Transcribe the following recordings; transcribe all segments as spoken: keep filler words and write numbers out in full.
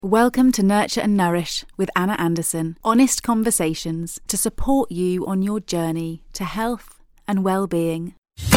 Welcome to Nurture and Nourish with Anna Anderson. Honest conversations to support you on your journey to health and well-being.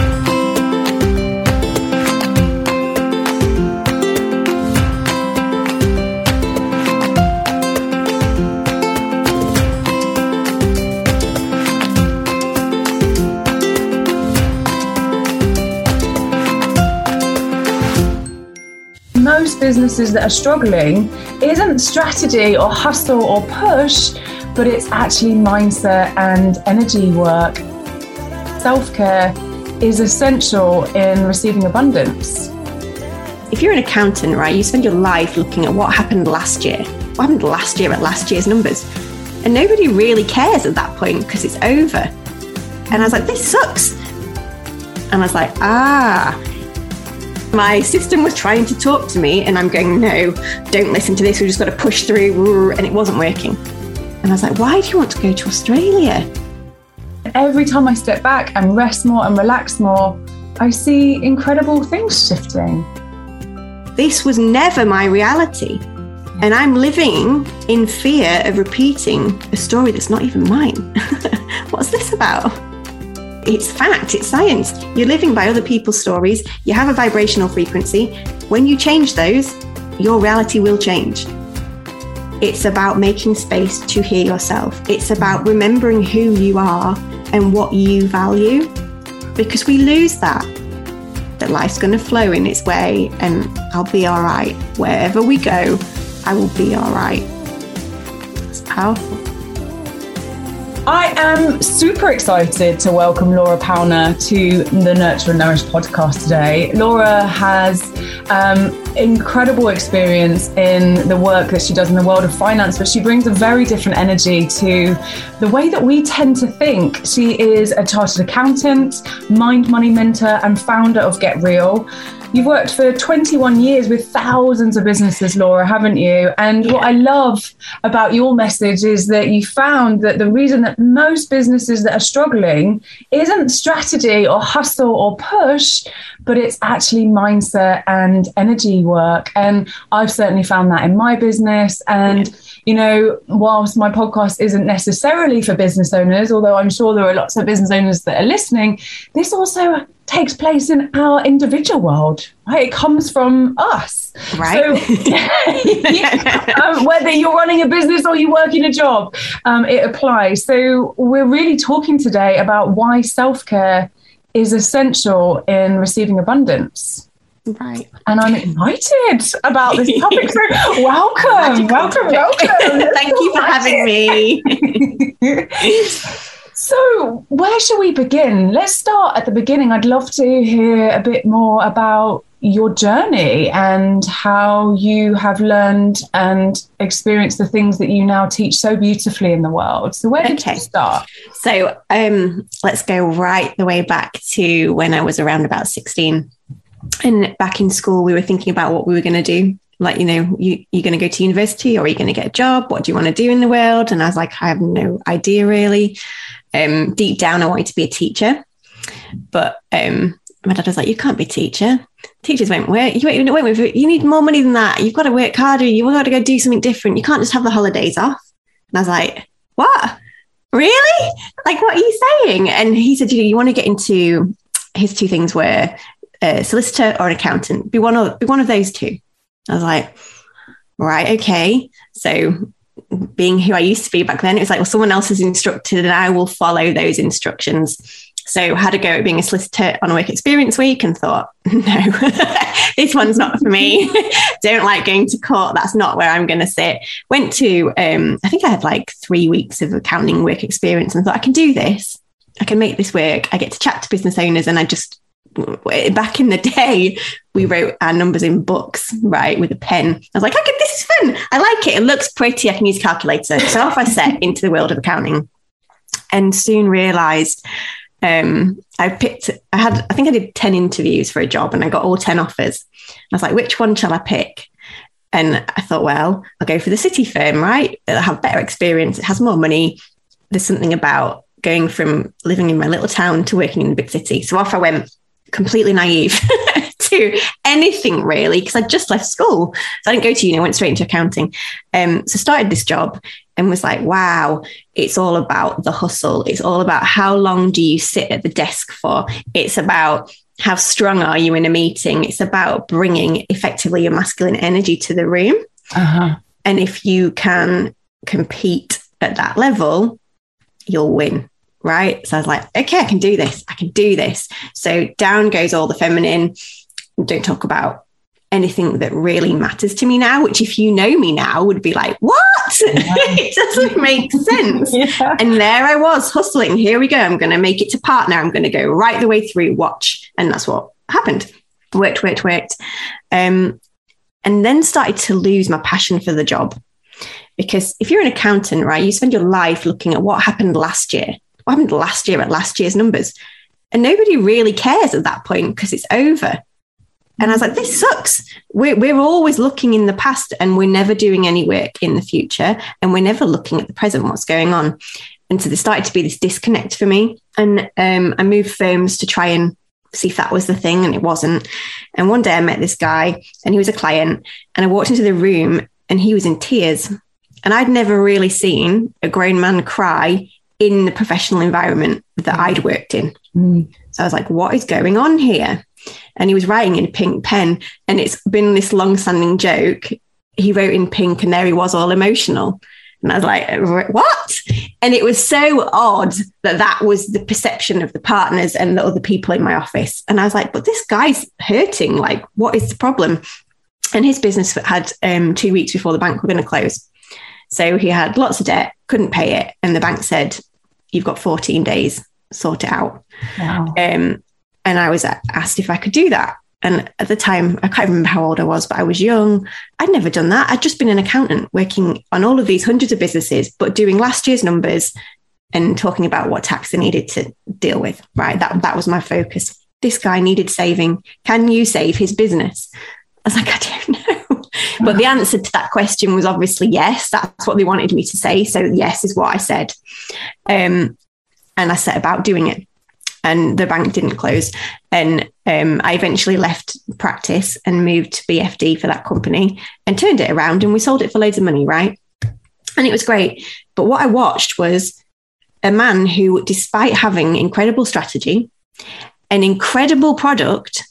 Most businesses that are struggling isn't strategy or hustle or push, but it's actually mindset and energy work. Self-care is essential in receiving abundance. If you're an accountant, right, you spend your life looking at what happened last year. What happened last year at last year's numbers? And nobody really cares at that point because it's over. And I was like, this sucks. And I was like, ah. My system was trying to talk to me and I'm going, no, don't listen to this. We've just got to push through. And it wasn't working. And I was like, why do you want to go to Australia? Every time I step back and rest more and relax more, I see incredible things shifting. This was never my reality. And I'm living in fear of repeating a story that's not even mine. What's this about? It's fact, it's science. You're living by other people's stories. You have a vibrational frequency. When you change those, your reality will change. It's about making space to hear yourself. It's about remembering who you are and what you value, because we lose that. That life's going to flow in its way and I'll be all right. Wherever we go, I will be all right. It's powerful. I am super excited to welcome Laura Pauner to the Nurture and Nourish podcast today. Laura has um, incredible experience in the work that she does in the world of finance, but she brings a very different energy to the way that we tend to think. She is a chartered accountant, mind money mentor, and founder of Get Real. You've worked for twenty-one years with thousands of businesses, Laura, haven't you? And what I love about your message is that you found that the reason that most businesses that are struggling isn't strategy or hustle or push, but it's actually mindset and energy work. And I've certainly found that in my business. And, you know, whilst my podcast isn't necessarily for business owners, although I'm sure there are lots of business owners that are listening, this also takes place in our individual world, right? It comes from us. Right. So, yeah, um, whether you're running a business or you work in a job, um, it applies. So we're really talking today about why self-care is essential in receiving abundance. Right. And I'm excited about this topic. So welcome, welcome, welcome. Thank you for having me. So where shall we begin? Let's start at the beginning. I'd love to hear a bit more about your journey and how you have learned and experienced the things that you now teach so beautifully in the world. So where did okay. you start? So um, let's go right the way back to when I was around about sixteen. And back in school, we were thinking about what we were going to do. Like, you know, you, you're going to go to university or are you going to get a job? What do you want to do in the world? And I was like, I have no idea, really. Um, deep down, I wanted to be a teacher. But um, my dad was like, you can't be a teacher. Teachers won't work. You, won't, won't work. You need more money than that. You've got to work harder. You've got to go do something different. You can't just have the holidays off. And I was like, what? Really? Like, what are you saying? And he said, you know, you want to get into, his two things were a solicitor or an accountant. Be one of, be one of those two. I was like, right, okay. So being who I used to be back then, it was like, well, someone else has instructed and I will follow those instructions. So had a go at being a solicitor on a work experience week and thought, no, this one's not for me. Don't like going to court. That's not where I'm going to sit. Went to, um, I think I had like three weeks of accounting work experience and thought I can do this. I can make this work. I get to chat to business owners. And I just, back in the day, we wrote our numbers in books, right, with a pen. I was like, okay, this is fun. I like it. It looks pretty. I can use a calculator. So off I set into the world of accounting and soon realized um, I picked, I had, I think I did ten interviews for a job and I got all ten offers. I was like, which one shall I pick? And I thought, well, I'll go for the city firm, right? It'll have better experience. It has more money. There's something about going from living in my little town to working in the big city. So off I went, completely naive to do anything really because I'd just left school. So I didn't go to uni, I went straight into accounting. Um, so started this job and was like, wow, it's all about the hustle. It's all about how long do you sit at the desk for? It's about how strong are you in a meeting? It's about bringing effectively your masculine energy to the room. Uh-huh. And if you can compete at that level, you'll win. Right. So I was like, okay, I can do this. I can do this. So down goes all the feminine. Don't talk about anything that really matters to me now, which if you know me now would be like, what? Yeah. It doesn't make sense. Yeah. And there I was hustling. Here we go. I'm going to make it to partner. I'm going to go right the way through, watch. And that's what happened. Worked, worked, worked. Um, and then started to lose my passion for the job. Because if you're an accountant, right, you spend your life looking at what happened last year. What happened last year at last year's numbers? And nobody really cares at that point because it's over. And I was like, this sucks. We're, we're always looking in the past and we're never doing any work in the future. And we're never looking at the present, what's going on. And so there started to be this disconnect for me. And um, I moved firms to try and see if that was the thing. And it wasn't. And one day I met this guy and he was a client. And I walked into the room and he was in tears. And I'd never really seen a grown man cry in the professional environment that I'd worked in. Mm. So I was like, what is going on here? And he was writing in a pink pen. And it's been this long-standing joke. He wrote in pink and there he was all emotional. And I was like, what? And it was so odd that that was the perception of the partners and the other people in my office. And I was like, but this guy's hurting. Like, what is the problem? And his business had um, two weeks before the bank were going to close. So he had lots of debt, couldn't pay it. And the bank said, you've got fourteen days, sort it out. Wow. Um, and I was asked if I could do that. And at the time, I can't remember how old I was, but I was young. I'd never done that. I'd just been an accountant working on all of these hundreds of businesses, but doing last year's numbers and talking about what tax I needed to deal with, right? That, that was my focus. This guy needed saving. Can you save his business? I was like, I don't know. But the answer to that question was obviously yes. That's what they wanted me to say. So yes is what I said. Um, and I set about doing it. And the bank didn't close. And um, I eventually left practice and moved to B F D for that company and turned it around and we sold it for loads of money, right? And it was great. But what I watched was a man who, despite having incredible strategy, an incredible product,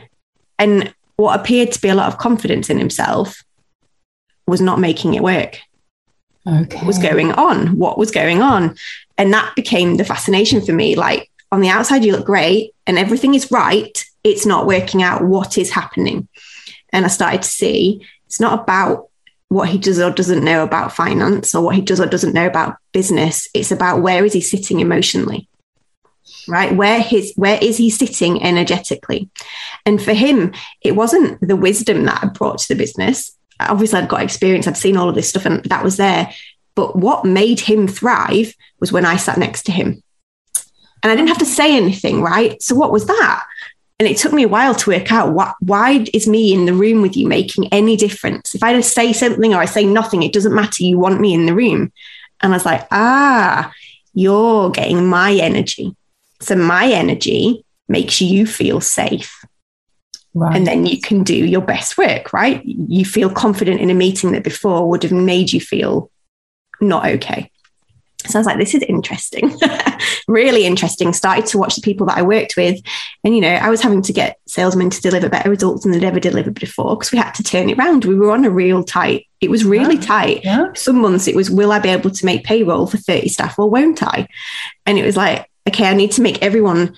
and what appeared to be a lot of confidence in himself, was not making it work. Okay. What was going on? What was going on? And that became the fascination for me. Like, on the outside, you look great and everything is right. It's not working out. What is happening? And I started to see it's not about what he does or doesn't know about finance or what he does or doesn't know about business. It's about where is he sitting emotionally, right? Where his, where is he sitting energetically? And for him, it wasn't the wisdom that I brought to the business. Obviously, I'd got experience. I'd seen all of this stuff and that was there. But what made him thrive was when I sat next to him. And I didn't have to say anything, right? So what was that? And it took me a while to work out what, why is me in the room with you making any difference? If I just say something or I say nothing, it doesn't matter. You want me in the room. And I was like, ah, you're getting my energy. So my energy makes you feel safe. Right. And then you can do your best work, right? You feel confident in a meeting that before would have made you feel not okay. So I was like, this is interesting, really interesting. Started to watch the people that I worked with. And, you know, I was having to get salesmen to deliver better results than they'd ever delivered before because we had to turn it around. We were on a real tight, it was really yeah. tight. Yeah. Some months it was, will I be able to make payroll for thirty staff or won't I? And it was like, okay, I need to make everyone,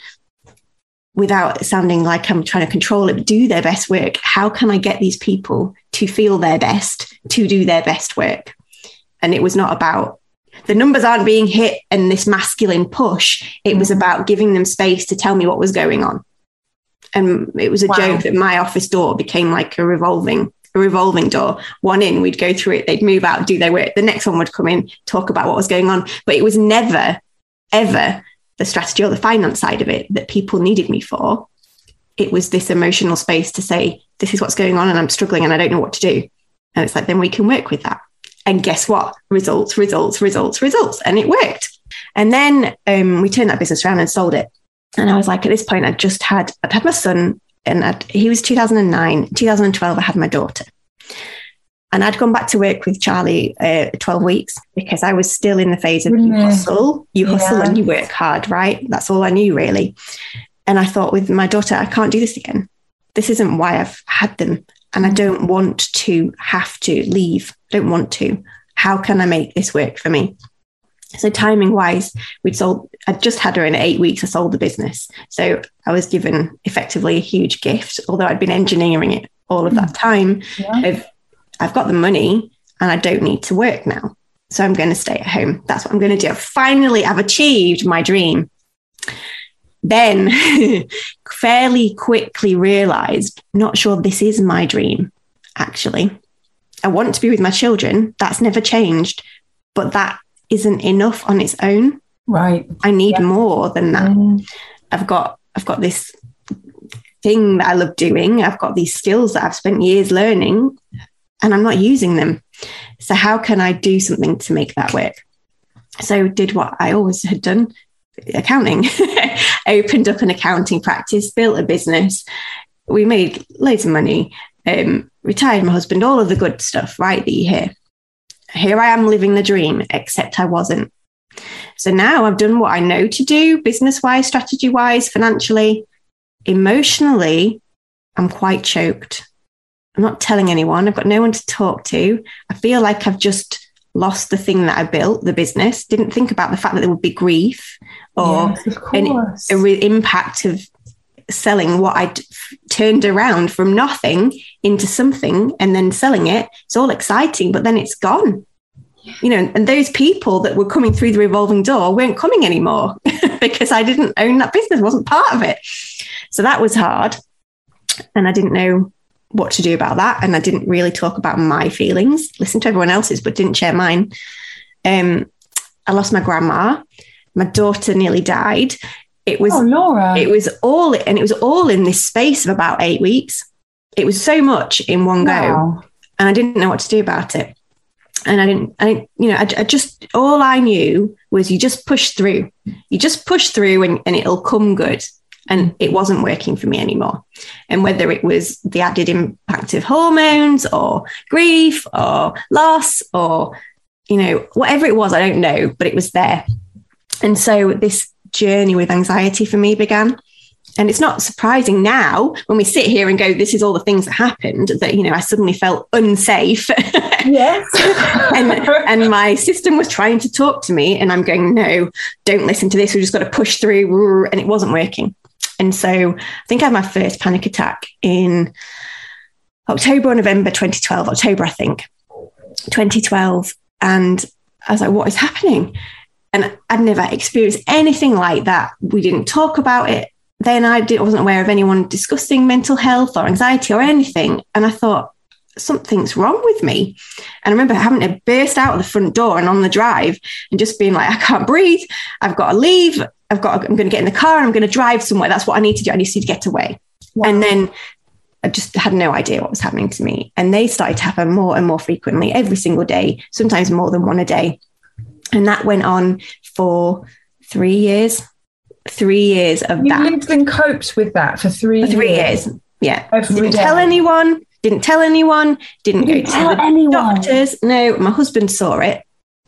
without sounding like I'm trying to control it, do their best work. How can I get these people to feel their best, to do their best work? And it was not about, the numbers aren't being hit and this masculine push. It was about giving them space to tell me what was going on. And it was a wow. joke that my office door became like a revolving, a revolving door. One in, we'd go through it, they'd move out, do their work. The next one would come in, talk about what was going on. But it was never, ever the strategy or the finance side of it that people needed me for. It was this emotional space to say, this is what's going on and I'm struggling and I don't know what to do. And it's like, then we can work with that. And guess what? Results, results, results, results. And it worked. And then um, we turned that business around and sold it. And I was like, at this point, I'd just had, I'd had my son and I'd, he was two thousand nine, two thousand twelve, I had my daughter. And I'd gone back to work with Charlie uh, twelve weeks because I was still in the phase of you hustle, you hustle yeah. and you work hard, right? That's all I knew really. And I thought with my daughter, I can't do this again. This isn't why I've had them. And I don't want to have to leave. I don't want to. How can I make this work for me? So timing wise, we'd sold, I'd just had her in eight weeks. I sold the business. So I was given effectively a huge gift, although I'd been engineering it all of that time. Yeah. Of, I've got the money and I don't need to work now. So I'm going to stay at home. That's what I'm going to do. Finally, I've achieved my dream. Then fairly quickly realized, not sure this is my dream, actually. I want to be with my children. That's never changed, but that isn't enough on its own. Right. I need yeah. more than that. Mm. I've got, I've got this thing that I love doing. I've got these skills that I've spent years learning and I'm not using them. So how can I do something to make that work? So did what I always had done, accounting. I opened up an accounting practice, built a business. We made loads of money, um, retired my husband, all of the good stuff, right, that you hear. Here I am living the dream, except I wasn't. So now I've done what I know to do, business-wise, strategy-wise, financially. Emotionally, I'm quite choked. I'm not telling anyone. I've got no one to talk to. I feel like I've just lost the thing that I built, the business. Didn't think about the fact that there would be grief or yes, an a re- impact of selling what I turned around from nothing into something and then selling it. It's all exciting, but then it's gone. You know, and those people that were coming through the revolving door weren't coming anymore because I didn't own that business, wasn't part of it. So that was hard. And I didn't know what to do about that. And I didn't really talk about my feelings, listen to everyone else's, but didn't share mine. Um, I lost my grandma. My daughter nearly died. It was, oh, Laura. It was all, and it was all in this space of about eight weeks. It was so much in one wow. go. And I didn't know what to do about it. And I didn't, I, you know, I, I just, all I knew was you just push through. You just push through and, and it'll come good. And it wasn't working for me anymore. And whether it was the added impact of hormones or grief or loss or, you know, whatever it was, I don't know, but it was there. And so this journey with anxiety for me began. And it's not surprising now when we sit here and go, this is all the things that happened, that, you know, I suddenly felt unsafe. Yes. and, and my system was trying to talk to me and I'm going, no, don't listen to this. We've just got to push through. And it wasn't working. And so I think I had my first panic attack in October or November twenty twelve, October, I think, twenty twelve. And I was like, what is happening? And I'd never experienced anything like that. We didn't talk about it. Then I, did, I wasn't aware of anyone discussing mental health or anxiety or anything. And I thought, something's wrong with me. And I remember having to burst out of the front door and on the drive and just being like, I can't breathe. I've got to leave. I've got, I'm going to get in the car and I'm going to drive somewhere. That's what I need to do. I need to get away. Wow. And then I just had no idea what was happening to me. And they started to happen more and more frequently every single day, sometimes more than one a day. And that went on for three years, three years of you that. You lived and coped with that for three for three years. years. Yeah. Every didn't day. tell anyone, didn't tell anyone, didn't, didn't go tell to the anyone. doctors. No, my husband saw it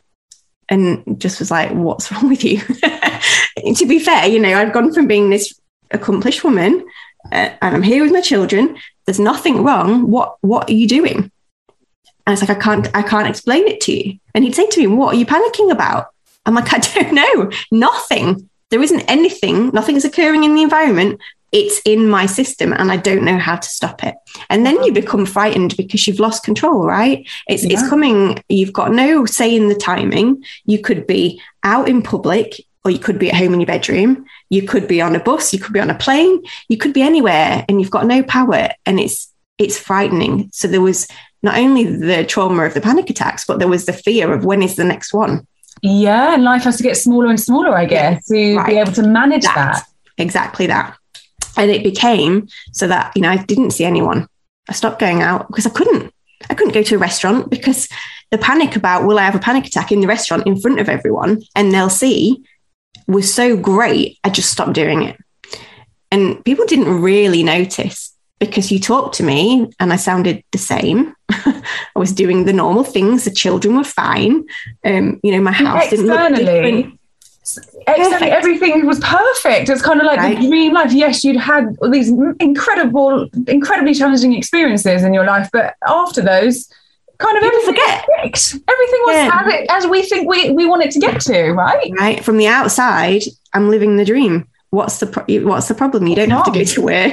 and just was like, what's wrong with you? To be fair, you know, I'd gone from being this accomplished woman uh, and I'm here with my children. There's nothing wrong. What, what are you doing? And it's like, I can't, I can't explain it to you. And he'd say to me, what are you panicking about? I'm like, I don't know, nothing. There isn't anything, nothing's occurring in the environment. It's in my system and I don't know how to stop it. And then you become frightened because you've lost control, right? It's yeah. it's coming, you've got no say in the timing. You could be out in public or you could be at home in your bedroom. You could be on a bus, you could be on a plane, you could be anywhere and you've got no power and it's it's frightening. So there was not only the trauma of the panic attacks, but there was the fear of when is the next one? Yeah, and life has to get smaller and smaller, I guess, to right. be able to manage that. that. Exactly that. And it became so that, you know, I didn't see anyone. I stopped going out because I couldn't. I couldn't go to a restaurant because the panic about, will I have a panic attack in the restaurant in front of everyone and they'll see, was so great. I just stopped doing it. And people didn't really notice because you talked to me and I sounded the same. I was doing the normal things. The children were fine. Um, you know, my house didn't look different. Externally, everything was perfect. It's kind of like right. the dream life. Yes, you'd had all these incredible, incredibly challenging experiences in your life, but after those, kind of everything forget. Was everything was yeah. as, it, as we think we, we want it to get to, right? Right. From the outside, I'm living the dream. What's the pro- what's the problem? You don't have to go to work.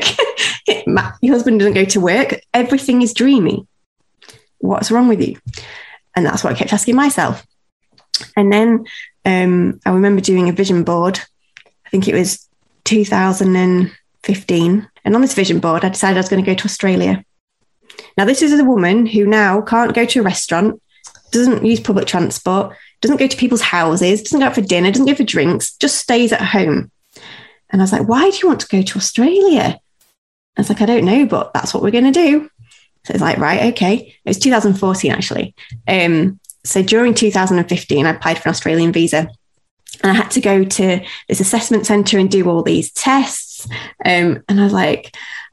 Your husband doesn't go to work. Everything is dreamy. What's wrong with you? And that's what I kept asking myself. And then um, I remember doing a vision board. I think it was two thousand fifteen. And on this vision board, I decided I was going to go to Australia. Now, this is a woman who now can't go to a restaurant, doesn't use public transport, doesn't go to people's houses, doesn't go out for dinner, doesn't go for drinks, just stays at home. And I was like, why do you want to go to Australia? I was like, I don't know, but that's what we're going to do. So it's like, right, okay. It was two thousand fourteen, actually. Um, so during two thousand fifteen, I applied for an Australian visa. And I had to go to this assessment centre and do all these tests. Um, and I was like,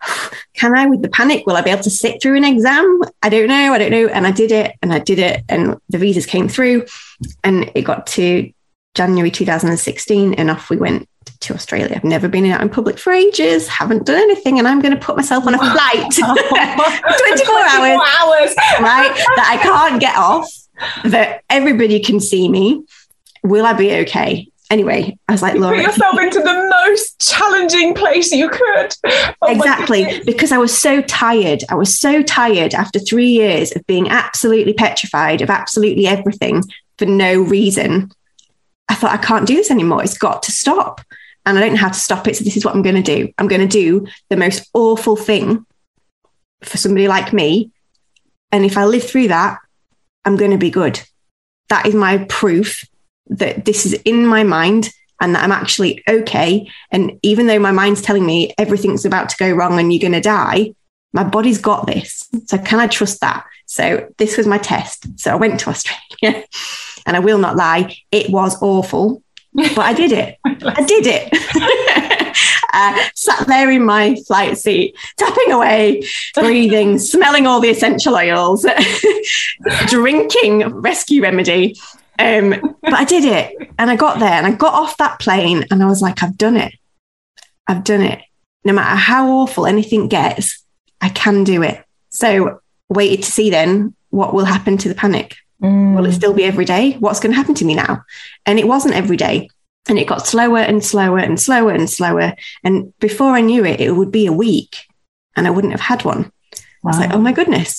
can I, with the panic, will I be able to sit through an exam? I don't know. I don't know. And I did it and I did it. And the visas came through and it got to January two thousand sixteen and off we went to Australia. I've never been out in public for ages, haven't done anything. And I'm going to put myself on a flight twenty-four hours, hours, right? That I can't get off, that everybody can see me. Will I be okay? Anyway, I was like, you Laura, put yourself into the most challenging place you could. Oh exactly, because I was so tired. I was so tired after three years of being absolutely petrified of absolutely everything for no reason. I thought, I can't do this anymore. It's got to stop. And I don't know how to stop it. So this is what I'm going to do. I'm going to do the most awful thing for somebody like me. And if I live through that, I'm going to be good. That is my proof that this is in my mind and that I'm actually okay. And even though my mind's telling me everything's about to go wrong and you're going to die, my body's got this. So can I trust that? So this was my test. So I went to Australia and I will not lie, it was awful, but I did it. I did it. uh, sat there in my flight seat, tapping away, breathing, smelling all the essential oils, drinking Rescue Remedy. Um, but I did it and I got there and I got off that plane and I was like, I've done it. I've done it. No matter how awful anything gets, I can do it. So waited to see then what will happen to the panic. Mm. Will it still be every day? What's going to happen to me now? And it wasn't every day. And it got slower and slower and slower and slower. And before I knew it, it would be a week and I wouldn't have had one. Wow. I was like, oh my goodness.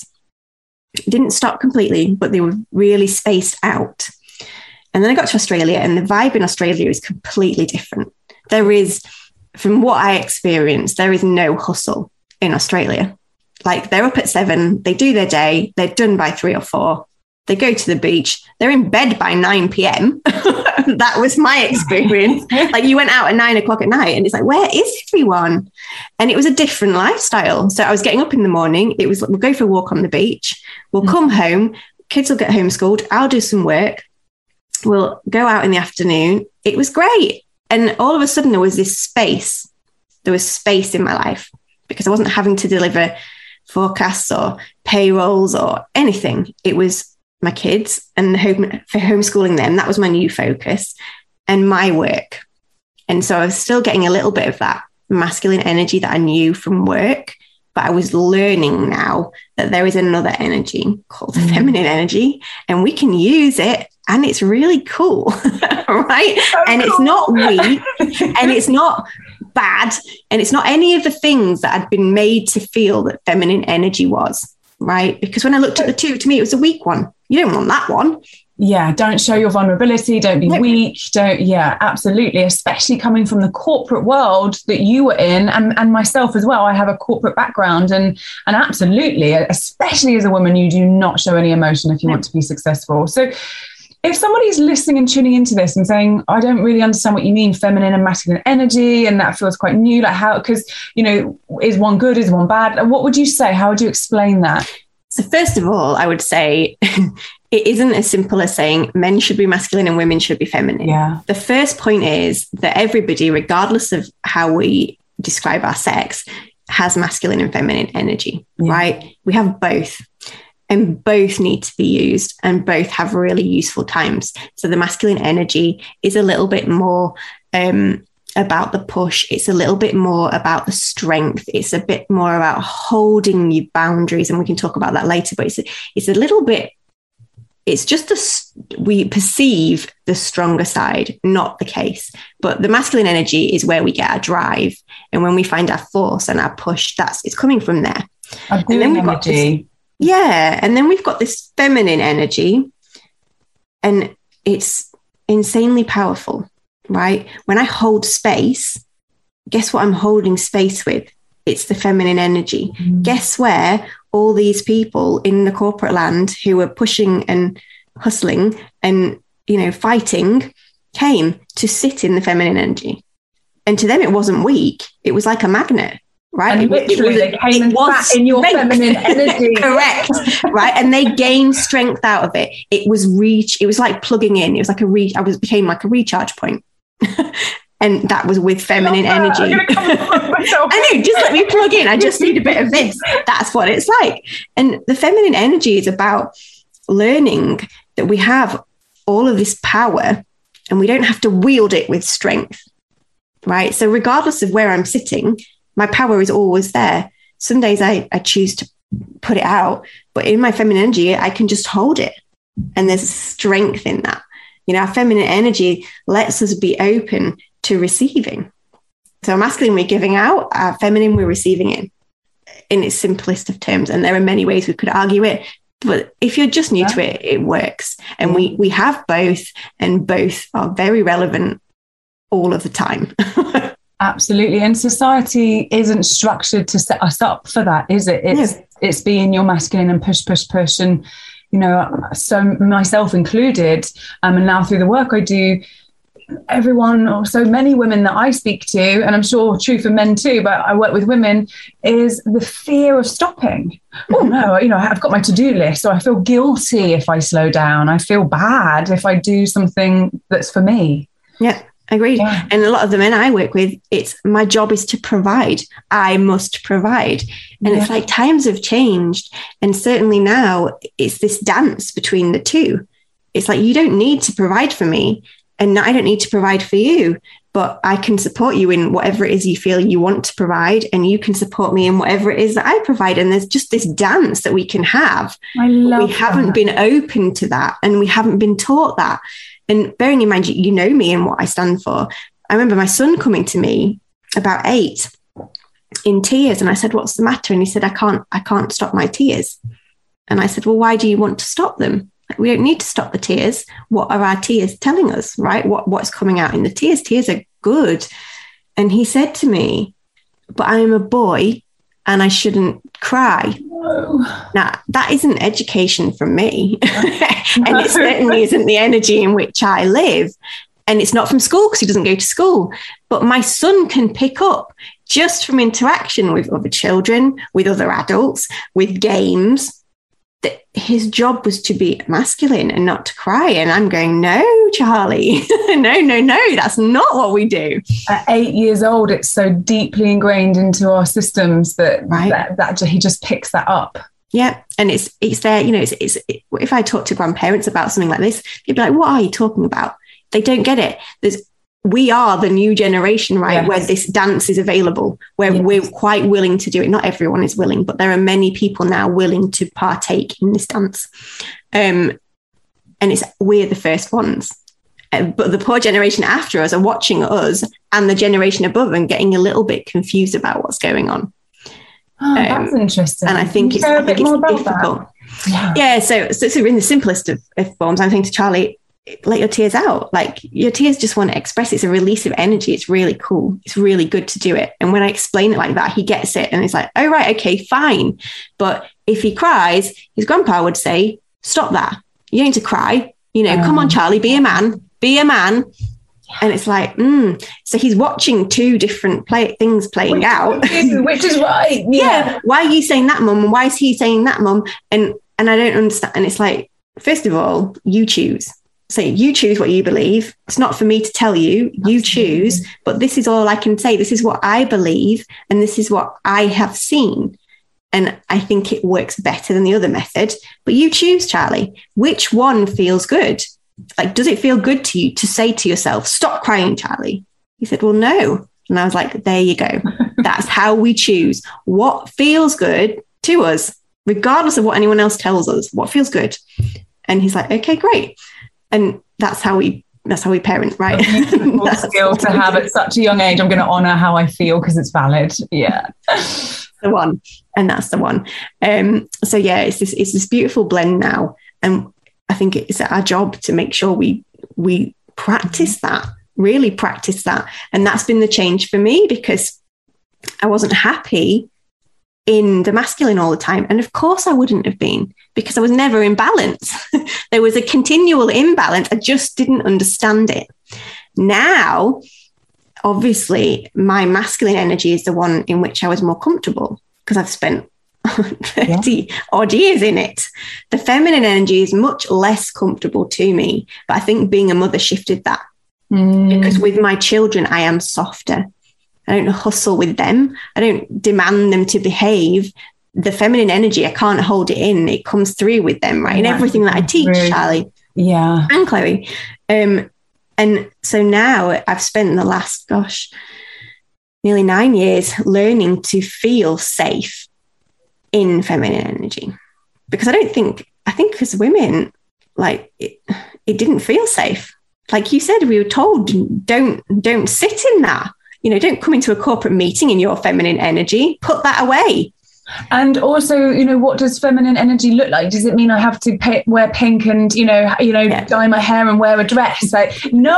It didn't stop completely, but they were really spaced out. And then I got to Australia and the vibe in Australia is completely different. There is, from what I experienced, there is no hustle in Australia. Like they're up at seven, they do their day, they're done by three or four. They go to the beach, they're in bed by nine p.m. That was my experience. Like you went out at nine o'clock at night and it's like, where is everyone? And it was a different lifestyle. So I was getting up in the morning. It was, we'll go for a walk on the beach. We'll mm-hmm. come home. Kids will get homeschooled. I'll do some work. We'll go out in the afternoon. It was great. And all of a sudden there was this space. There was space in my life because I wasn't having to deliver forecasts or payrolls or anything. It was my kids and home, for homeschooling them. That was my new focus and my work. And so I was still getting a little bit of that masculine energy that I knew from work, but I was learning now that there is another energy called the mm. feminine energy and we can use it and it's really cool, right? So and cool. It's not weak and it's not bad and it's not any of the things that I'd been made to feel that feminine energy was, right? Because when I looked at the two, to me, it was a weak one. You don't want that one. Yeah, don't show your vulnerability, don't be no. weak, don't, yeah, absolutely, especially coming from the corporate world that you were in and, and myself as well. I have a corporate background and and absolutely, especially as a woman, you do not show any emotion if you no. want to be successful. So if somebody's listening and tuning into this and saying, I don't really understand what you mean, feminine and masculine energy, and that feels quite new, like how, because, you know, is one good, is one bad? What would you say? How would you explain that? So first of all, I would say it isn't as simple as saying men should be masculine and women should be feminine. Yeah. The first point is that everybody, regardless of how we describe our sex, has masculine and feminine energy, yeah. right? We have both. And both need to be used, and both have really useful times. So the masculine energy is a little bit more um, about the push. It's a little bit more about the strength. It's a bit more about holding your boundaries. And we can talk about that later, but it's, it's a little bit, it's just, a, we perceive the stronger side, not the case. But the masculine energy is where we get our drive. And when we find our force and our push, that's, it's coming from there. Our and then we've got energy. This, Yeah. And then we've got this feminine energy, and it's insanely powerful, right? When I hold space, guess what I'm holding space with? It's the feminine energy. Mm. Guess where all these people in the corporate land who were pushing and hustling and, you know, fighting came to sit in the feminine energy. And to them, it wasn't weak. It was like a magnet. Right. And literally, it was, they came and sat in your strength. feminine energy. Correct. Right. And they gained strength out of it. It was reach. It was like plugging in. It was like a reach. I was became like a recharge point. And that was with feminine energy. I know, just let me plug in. I just need a bit of this. That's what it's like. And the feminine energy is about learning that we have all of this power and we don't have to wield it with strength. Right. So regardless of where I'm sitting, my power is always there. Some days I, I choose to put it out, but in my feminine energy, I can just hold it. And there's strength in that. You know, our feminine energy lets us be open to receiving. So masculine, we're giving out, our feminine, we're receiving in, in its simplest of terms. And there are many ways we could argue it, but if you're just new yeah. to it, it works. And yeah. we we have both, and both are very relevant all of the time. Absolutely. And society isn't structured to set us up for that, is it? It's yeah. it's being your masculine and push, push, push. And, you know, so myself included, um, and now through the work I do, everyone, or so many women that I speak to, and I'm sure true for men too, but I work with women, is the fear of stopping. Oh no, you know, I've got my to-do list, so I feel guilty if I slow down. I feel bad if I do something that's for me. Yeah. Agreed. Yeah. And a lot of the men I work with, it's my job is to provide. I must provide. And yeah. it's like times have changed. And certainly now it's this dance between the two. It's like, you don't need to provide for me and I don't need to provide for you, but I can support you in whatever it is you feel you want to provide. And you can support me in whatever it is that I provide. And there's just this dance that we can have. I love we haven't that. been open to that, and we haven't been taught that. And bearing in mind, you know me and what I stand for. I remember my son coming to me about eight in tears. And I said, what's the matter? And he said, I can't, I can't stop my tears. And I said, well, why do you want to stop them? We don't need to stop the tears. What are our tears telling us, right? What, what's coming out in the tears? Tears are good. And he said to me, but I am a boy and I shouldn't cry. No. Now, that isn't education from me. And no. It certainly isn't the energy in which I live. And it's not from school because he doesn't go to school. But my son can pick up just from interaction with other children, with other adults, with games, that his job was to be masculine and not to cry. And I'm going, no, Charlie, no, no, no, that's not what we do. At eight years old, it's so deeply ingrained into our systems that, right. that, that he just picks that up. Yeah. And it's, it's there, you know, it's, it's, it, if I talk to grandparents about something like this, they'd be like, what are you talking about? They don't get it. There's, we are the new generation, right? Yes. Where this dance is available, where yes. we're quite willing to do it. Not everyone is willing, but there are many people now willing to partake in this dance. Um, and it's, we're the first ones. Uh, but the poor generation after us are watching us and the generation above and getting a little bit confused about what's going on. Oh, um, that's interesting. And I think Can it's, you I think it's difficult. Yeah. yeah. So, so, so in the simplest of, of forms, I'm saying to Charlie, let your tears out. Like, your tears just want to express. It's a release of energy. It's really cool. It's really good to do it. And when I explain it like that, he gets it. And it's like, oh, right, okay, fine. But if he cries, his grandpa would say, stop that. You don't need to cry. You know, um, come on, Charlie, be a man, be a man. And it's like, mm. So he's watching two different play things playing which out. Which is right. Yeah. yeah. Why are you saying that, mum? And why is he saying that, mum? And and I don't understand. And it's like, first of all, you choose. So you choose what you believe. It's not for me to tell you, you choose, but this is all I can say. This is what I believe, and this is what I have seen. And I think it works better than the other method, but you choose, Charlie. Which one feels good? Like, does it feel good to you to say to yourself, stop crying, Charlie? He said, well, no. And I was like, there you go. That's how we choose what feels good to us, regardless of what anyone else tells us, what feels good. And he's like, okay, great. And that's how we, that's how we parent, right? That's a skill to have at such a young age. I'm going to honor how I feel because it's valid. Yeah. The one. And that's the one. Um, so yeah, it's this, it's this beautiful blend now. And I think it's our job to make sure we, we practice that, really practice that. And that's been the change for me, because I wasn't happy in the masculine all the time. And of course I wouldn't have been, because I was never in balance. There was a continual imbalance. I just didn't understand it. Now, obviously, my masculine energy is the one in which I was more comfortable, because I've spent thirty yeah. odd years in it. The feminine energy is much less comfortable to me, but I think being a mother shifted that. Mm. Because with my children, I am softer. I don't hustle with them. I don't demand them to behave. The feminine energy, I can't hold it in. It comes through with them, right? In everything that I teach, through. Charlie. Yeah. And Chloe. Um, and so now I've spent the last, gosh, nearly nine years learning to feel safe in feminine energy. Because I don't think, I think as women, like it, it didn't feel safe. Like you said, we were told, don't, don't sit in that. You know, don't come into a corporate meeting in your feminine energy. Put that away. And also, you know, what does feminine energy look like? Does it mean I have to pay, wear pink and, you know, you know, yeah. dye my hair and wear a dress? Like, no,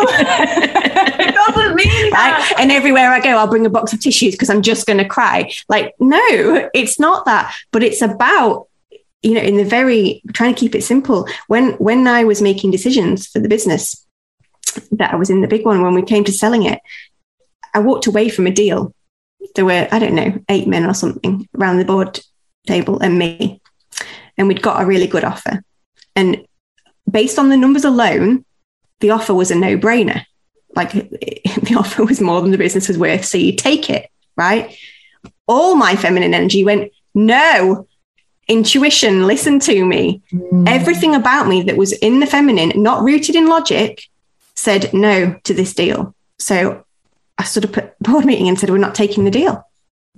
it doesn't mean that. Right? And everywhere I go, I'll bring a box of tissues because I'm just going to cry. Like, no, it's not that. But it's about, you know, in the very, trying to keep it simple. When, when I was making decisions for the business that I was in, the big one, when we came to selling it, I walked away from a deal. There were, I don't know, eight men or something around the board table and me. And we'd got a really good offer. And based on the numbers alone, the offer was a no-brainer. Like the offer was more than the business was worth. So you take it, right? All my feminine energy went, no, intuition, listen to me. Mm. Everything about me that was in the feminine, not rooted in logic, said no to this deal. So I stood up at the board meeting and said, we're not taking the deal.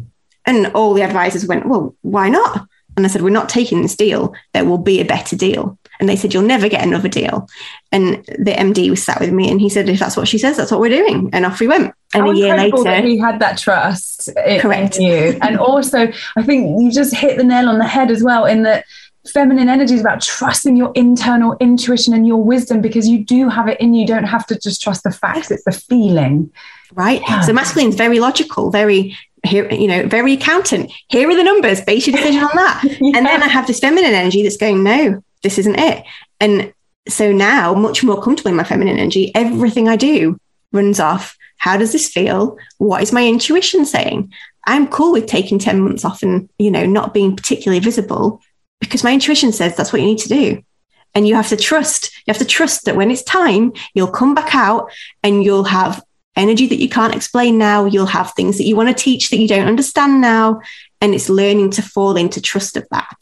And all the advisors went, well, why not? And I said, we're not taking this deal. There will be a better deal. And they said, you'll never get another deal. And the M D was sat with me and he said, if that's what she says, that's what we're doing. And off we went. And How a year later, that he had that trust in, correct. in you. And also, I think you just hit the nail on the head as well, in that feminine energy is about trusting your internal intuition and your wisdom, because you do have it in you. You don't have to just trust the facts. It's the feeling. Right. Yeah. So masculine is very logical, very, here, you know, very accountant. Here are the numbers, base your decision on that. Yeah. And then I have this feminine energy that's going, no, this isn't it. And so now, much more comfortable in my feminine energy, everything I do runs off, how does this feel? What is my intuition saying? I'm cool with taking ten months off and, you know, not being particularly visible, because my intuition says that's what you need to do. And you have to trust, you have to trust that when it's time, you'll come back out and you'll have energy that you can't explain now. You'll have things that you want to teach that you don't understand now. And it's learning to fall into trust of that.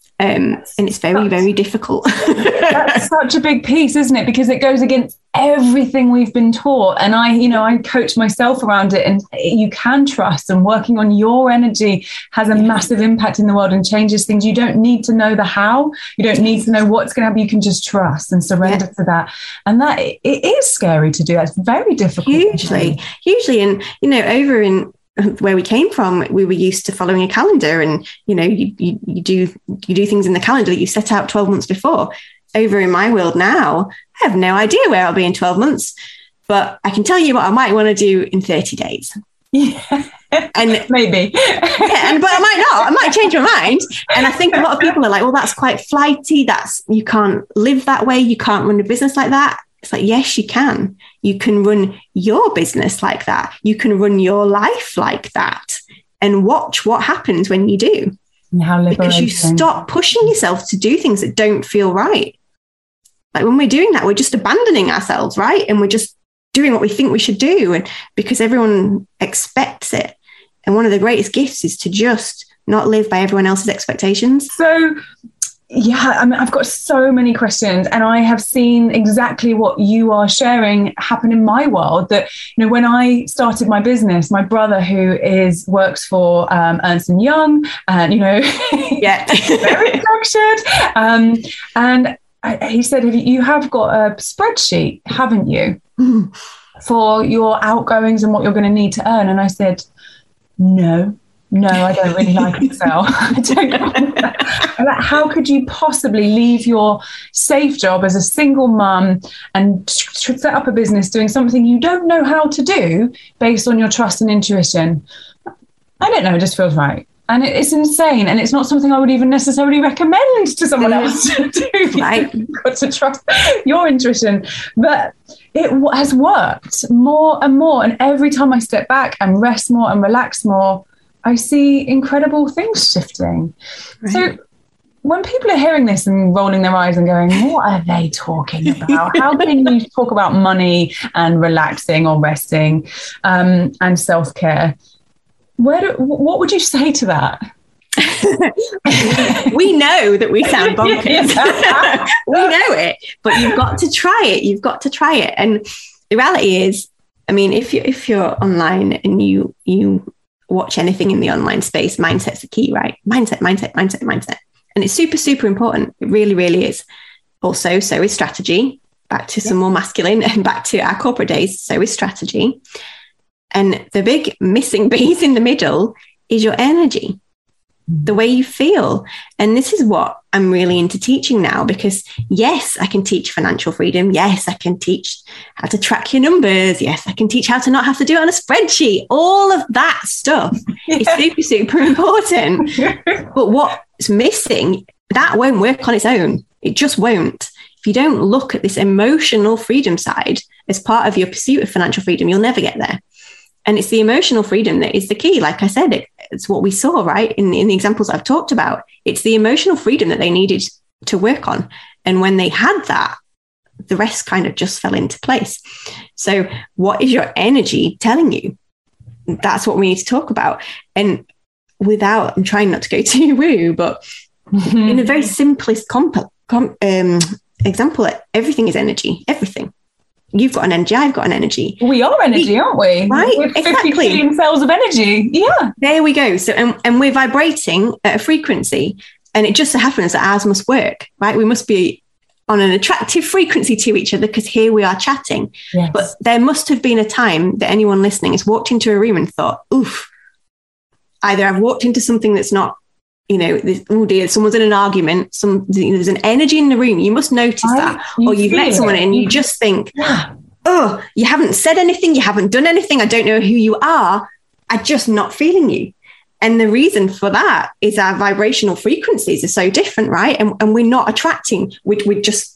Um, and it's very, very difficult. That's such a big piece, isn't it? Because it goes against everything we've been taught. And I, you know, I coach myself around it, and you can trust, and working on your energy has a massive impact in the world and changes things. You don't need to know the how. You don't need to know what's going to happen. You can just trust and surrender yeah. to that. And that it is scary to do. That's very difficult. Hugely, hugely. And, you know, over in where we came from, we were used to following a calendar, and, you know, you, you, you do you do things in the calendar that you set out twelve months before. Over in my world now, I have no idea where I'll be in twelve months, but I can tell you what I might want to do in thirty days. Yeah. And maybe, yeah, and but I might not. I might change my mind. And I think a lot of people are like, well, that's quite flighty. That's, you can't live that way. You can't run a business like that. It's like, yes, you can. You can run your business like that. You can run your life like that, and watch what happens when you do. And how liberating. Because you stop pushing yourself to do things that don't feel right. Like when we're doing that, we're just abandoning ourselves, right? And we're just doing what we think we should do, and because everyone expects it. And one of the greatest gifts is to just not live by everyone else's expectations. So, yeah, I mean, I've got so many questions, and I have seen exactly what you are sharing happen in my world. That, you know, when I started my business, my brother, who is works for um, Ernst and Young, and you know, yeah, very structured, um, and I, he said, "You have got a spreadsheet, haven't you, mm. for your outgoings and what you're going to need to earn?" And I said, "No." No, I don't really like Excel. I don't know. Like, how could you possibly leave your safe job as a single mum and tr- set up a business doing something you don't know how to do based on your trust and intuition? I don't know. It just feels right. And it, it's insane. And it's not something I would even necessarily recommend to someone else to do. Right. You've got to trust your intuition. But it w- has worked more and more. And every time I step back and rest more and relax more, I see incredible things shifting. Right. So when people are hearing this and rolling their eyes and going, what are they talking about? How can you talk about money and relaxing or resting um, and self-care? Where do, what would you say to that? We know that we sound bonkers. We know it, but you've got to try it. You've got to try it. And the reality is, I mean, if you if you're online and you you watch anything in the online space, mindset's the key, right? Mindset, mindset, mindset, mindset. And it's super, super important. It really, really is. Also, so is strategy. Back to yeah. some more masculine and back to our corporate days. So is strategy. And the big missing piece in the middle is your energy, the way you feel. And this is what I'm really into teaching now, because yes, I can teach financial freedom. Yes, I can teach how to track your numbers. Yes, I can teach how to not have to do it on a spreadsheet. All of that stuff yeah. is super, super important. But what's missing, that won't work on its own. It just won't. If you don't look at this emotional freedom side as part of your pursuit of financial freedom, you'll never get there. And it's the emotional freedom that is the key. Like I said, it, it's what we saw, right? In, in the examples I've talked about, it's the emotional freedom that they needed to work on. And when they had that, the rest kind of just fell into place. So what is your energy telling you? That's what we need to talk about. And without, I'm trying not to go too woo, but mm-hmm. in a very simplest comp, com, um, example, everything is energy, everything. You've got an energy, I've got an energy. We are energy, we, aren't we? Right, We're fifty exactly. billion cells of energy. Yeah. There we go. So, and, and we're vibrating at a frequency, and it just so happens that ours must work, right? We must be on an attractive frequency to each other because here we are chatting. Yes. But there must have been a time that anyone listening has walked into a room and thought, oof, either I've walked into something that's not, you know, this, oh dear, someone's in an argument, some there's an energy in the room. You must notice I, that. You or you've met someone it. and you just think, yeah. oh, you haven't said anything, you haven't done anything, I don't know who you are, I'm just not feeling you. And the reason for that is our vibrational frequencies are so different, right? And, and we're not attracting, we're, we're just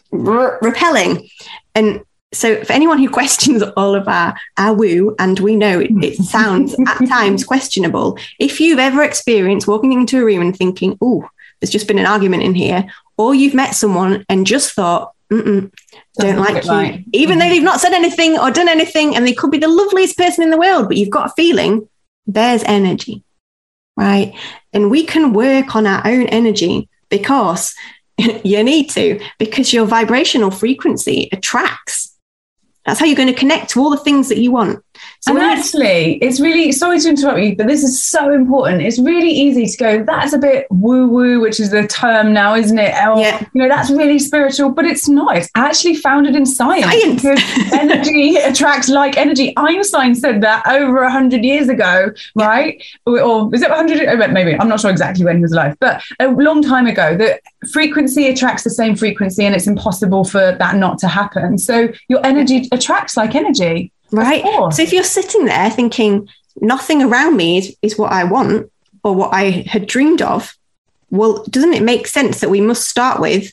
r- repelling. And so for anyone who questions all of our, our woo, and we know it, it sounds at times questionable, if you've ever experienced walking into a room and thinking, oh, there's just been an argument in here, or you've met someone and just thought, mm-mm, don't like you, right. even though they've not said anything or done anything, and they could be the loveliest person in the world, but you've got a feeling, there's energy, right? And we can work on our own energy because you need to, because your vibrational frequency attracts. That's how you're going to connect to all the things that you want. So and actually, it's really, sorry to interrupt you, but this is so important. It's really easy to go, that's a bit woo-woo, which is the term now, isn't it? Or, yeah. you know, that's really spiritual, but it's not. It's actually founded in science. Science. Because energy attracts like energy. Einstein said that over one hundred years ago, right? Yeah. Or, or is it one hundred? Oh, maybe. I'm not sure exactly when he was alive, but a long time ago, the frequency attracts the same frequency, and it's impossible for that not to happen. So your energy attracts like energy. Right. So if you're sitting there thinking nothing around me is, is what I want or what I had dreamed of, well, doesn't it make sense that we must start with,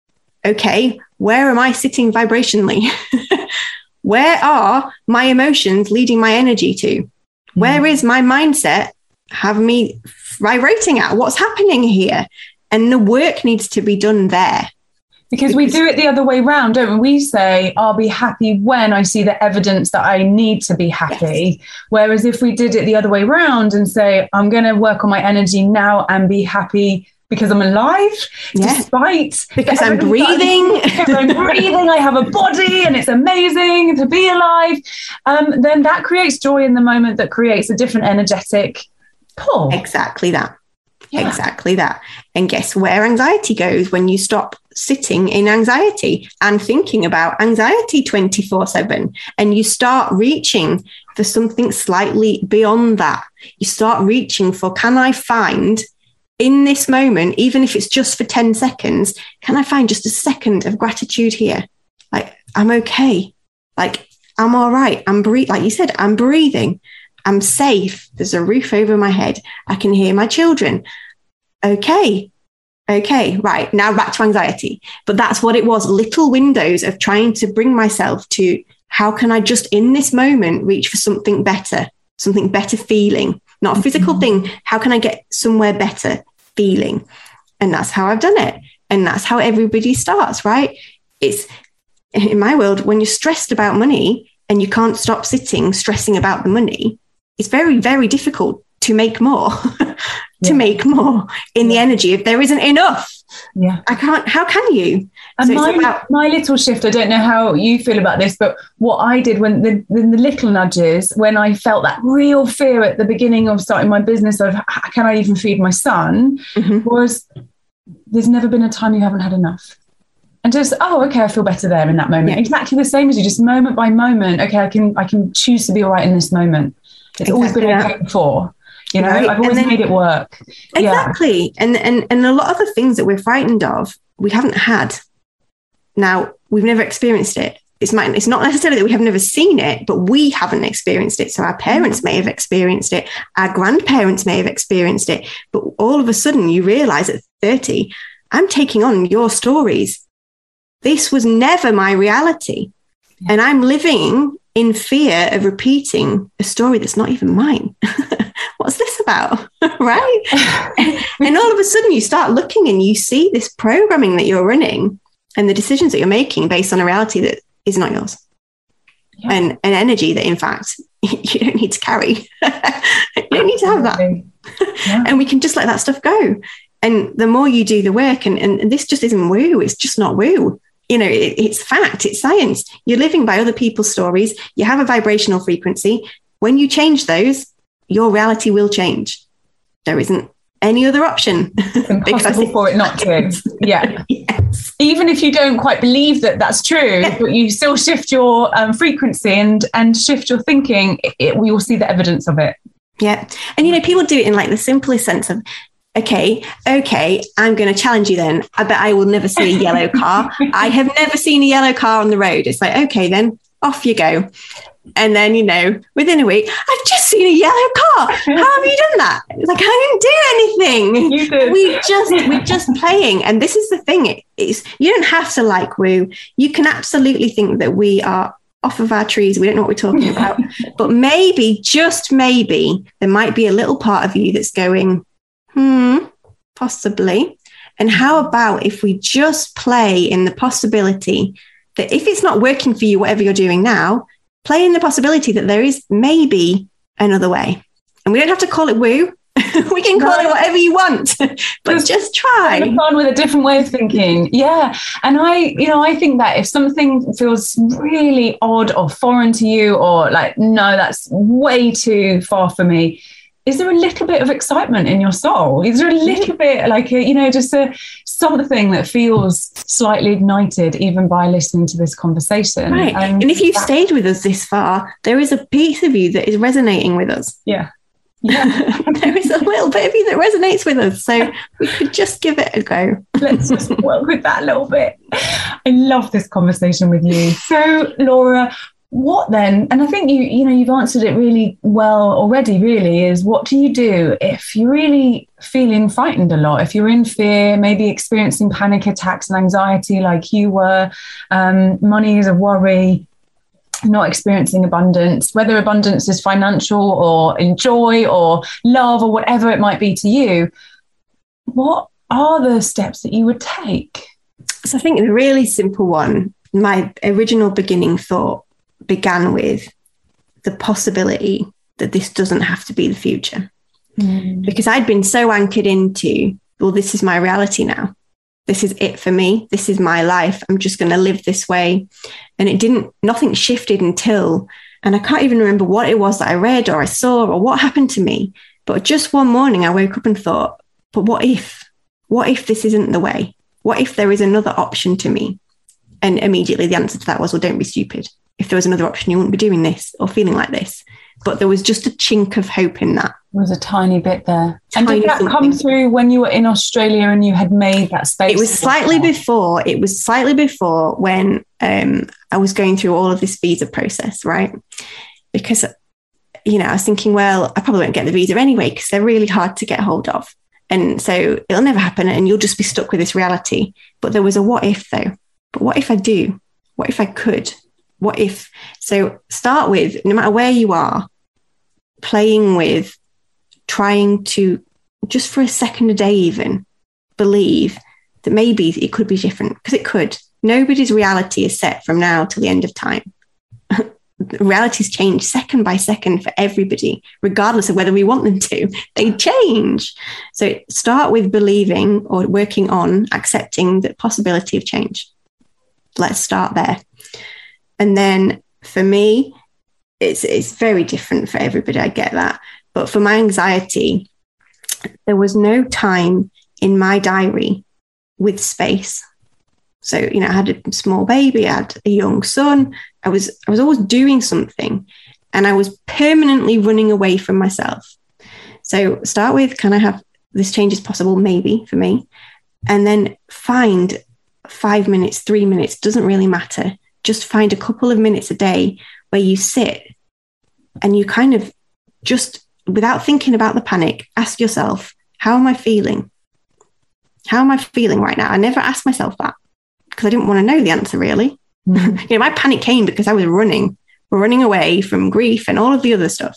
okay, where am I sitting vibrationally? Where are my emotions leading my energy to? Where is my mindset having me vibrating at? What's happening here? And the work needs to be done there. Because, because we do it the other way around, don't we? We say, I'll be happy when I see the evidence that I need to be happy. Yes. Whereas if we did it the other way around and say, I'm going to work on my energy now and be happy because I'm alive, yeah. despite because I'm breathing, because I'm breathing, I have a body and it's amazing to be alive. Um, then that creates joy in the moment, that creates a different energetic pull. Exactly that. Yeah. Exactly that. And guess where anxiety goes when you stop sitting in anxiety and thinking about anxiety twenty-four seven, and you start reaching for something slightly beyond that. You start reaching for, can I find in this moment, even if it's just for ten seconds, can I find just a second of gratitude here? Like, I'm okay. Like, I'm all right. I'm breathing. Like you said, I'm breathing. I'm safe. There's a roof over my head. I can hear my children. Okay. Okay. Right. Now back to anxiety. But that's what it was. Little windows of trying to bring myself to, how can I just in this moment reach for something better, something better feeling, not a physical thing. How can I get somewhere better feeling? And that's how I've done it. And that's how everybody starts, right? It's in my world, when you're stressed about money and you can't stop sitting stressing about the money, it's very, very difficult to make more, to yeah. make more in yeah. the energy if there isn't enough. Yeah. I can't, how can you? And so my, it's about- my little shift, I don't know how you feel about this, but what I did when the, the, the little nudges, when I felt that real fear at the beginning of starting my business of, can I even feed my son, mm-hmm. was there's never been a time you haven't had enough. And just, oh, okay, I feel better there in that moment. Yeah. Exactly the same as you, just moment by moment. Okay, I can I can choose to be all right in this moment. It's exactly always been okay that. before. You know, right. I've always then, made it work. Exactly. Yeah. And, and and a lot of the things that we're frightened of, we haven't had. Now, we've never experienced it. It's, might, it's not necessarily that we have never seen it, but we haven't experienced it. So our parents mm-hmm. may have experienced it. Our grandparents may have experienced it. But all of a sudden you realize at thirty, I'm taking on your stories. This was never my reality. Yeah. And I'm living in fear of repeating a story that's not even mine. What's this about? Right? And all of a sudden you start looking and you see this programming that you're running and the decisions that you're making based on a reality that is not yours. Yeah. And an energy that, in fact, you don't need to carry. You don't need to have that. Yeah. And we can just let that stuff go. And the more you do the work, and, and, and this just isn't woo, it's just not woo. You know, it, it's fact, it's science. You're living by other people's stories. You have a vibrational frequency. When you change those, your reality will change. There isn't any other option. It's impossible for it not to. Yeah. Yes. Even if you don't quite believe that that's true, yeah. but you still shift your um, frequency and and shift your thinking, it, it, we will see the evidence of it. Yeah. And, you know, people do it in like the simplest sense of, okay, okay, I'm going to challenge you then. I bet I will never see a yellow car. I have never seen a yellow car on the road. It's like, okay, then off you go. And then, you know, within a week, I've just seen a yellow car. How have you done that? It's like, I didn't do anything. You did. We just, we're just playing. And this is the thing. It is, you don't have to like woo. You can absolutely think that we are off of our trees. We don't know what we're talking about. But maybe, just maybe, there might be a little part of you that's going, hmm, possibly. And how about if we just play in the possibility that if it's not working for you, whatever you're doing now, play in the possibility that there is maybe another way. And we don't have to call it woo. We can call no. it whatever you want, but just, just try. Have fun with a different way of thinking. Yeah. And I, you know, I think that if something feels really odd or foreign to you, or like, no, that's way too far for me, is there a little bit of excitement in your soul? Is there a little bit like, a, you know, just a something that feels slightly ignited even by listening to this conversation? Right. And, and if you've that, stayed with us this far, there is a piece of you that is resonating with us. Yeah. Yeah. There is a little bit of you that resonates with us. So we could just give it a go. Let's just work with that a little bit. I love this conversation with you. So, Laura, what then? And I think you, you know, you've answered it really well already, really, is what do you do if you're really feeling frightened a lot, if you're in fear, maybe experiencing panic attacks and anxiety like you were, um, money is a worry, not experiencing abundance, whether abundance is financial or in joy or love or whatever it might be to you, what are the steps that you would take? So I think the really simple one, my original beginning thought began with the possibility that this doesn't have to be the future. Mm. Because I'd been so anchored into, well, this is my reality now. This is it for me. This is my life. I'm just going to live this way. And it didn't, nothing shifted until, and I can't even remember what it was that I read or I saw or what happened to me. But just one morning I woke up and thought, but what if, what if this isn't the way? What if there is another option to me? And immediately the answer to that was, well, don't be stupid. If there was another option, you wouldn't be doing this or feeling like this. But there was just a chink of hope in that. There was a tiny bit there. Tiny and did that something. come through when you were in Australia and you had made that space? It was slightly before. It was slightly before when um, I was going through all of this visa process, right? Because, you know, I was thinking, well, I probably won't get the visa anyway because they're really hard to get hold of. And so it'll never happen and you'll just be stuck with this reality. But there was a what if though. But what if I do? What if I could? What if? So start with, no matter where you are, playing with, trying to, just for a second a day even, believe that maybe it could be different, because it could. Nobody's reality is set from now till the end of time. Realities change second by second for everybody, regardless of whether we want them to. They change. So start with believing or working on accepting the possibility of change. Let's start there. And then for me, it's it's very different for everybody. I get that. But for my anxiety, there was no time in my diary with space. So, you know, I had a small baby, I had a young son. I was I was always doing something and I was permanently running away from myself. So start with, can I have this change is possible? Maybe for me. And then find five minutes, three minutes, doesn't really matter. Just find a couple of minutes a day where you sit and you kind of just, without thinking about the panic, ask yourself, how am I feeling? How am I feeling right now? I never asked myself that because I didn't want to know the answer really. Mm-hmm. You know, my panic came because I was running, running away from grief and all of the other stuff.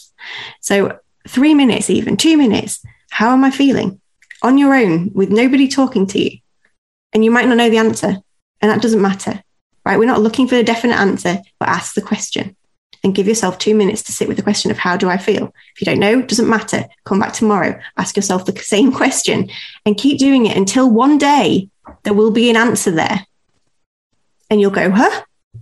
So three minutes, even two minutes, how am I feeling? On your own, with nobody talking to you. And you might not know the answer, and that doesn't matter, right? We're not looking for a definite answer, but ask the question and give yourself two minutes to sit with the question of how do I feel? If you don't know, it doesn't matter. Come back tomorrow, ask yourself the same question and keep doing it until one day there will be an answer there. And you'll go, huh?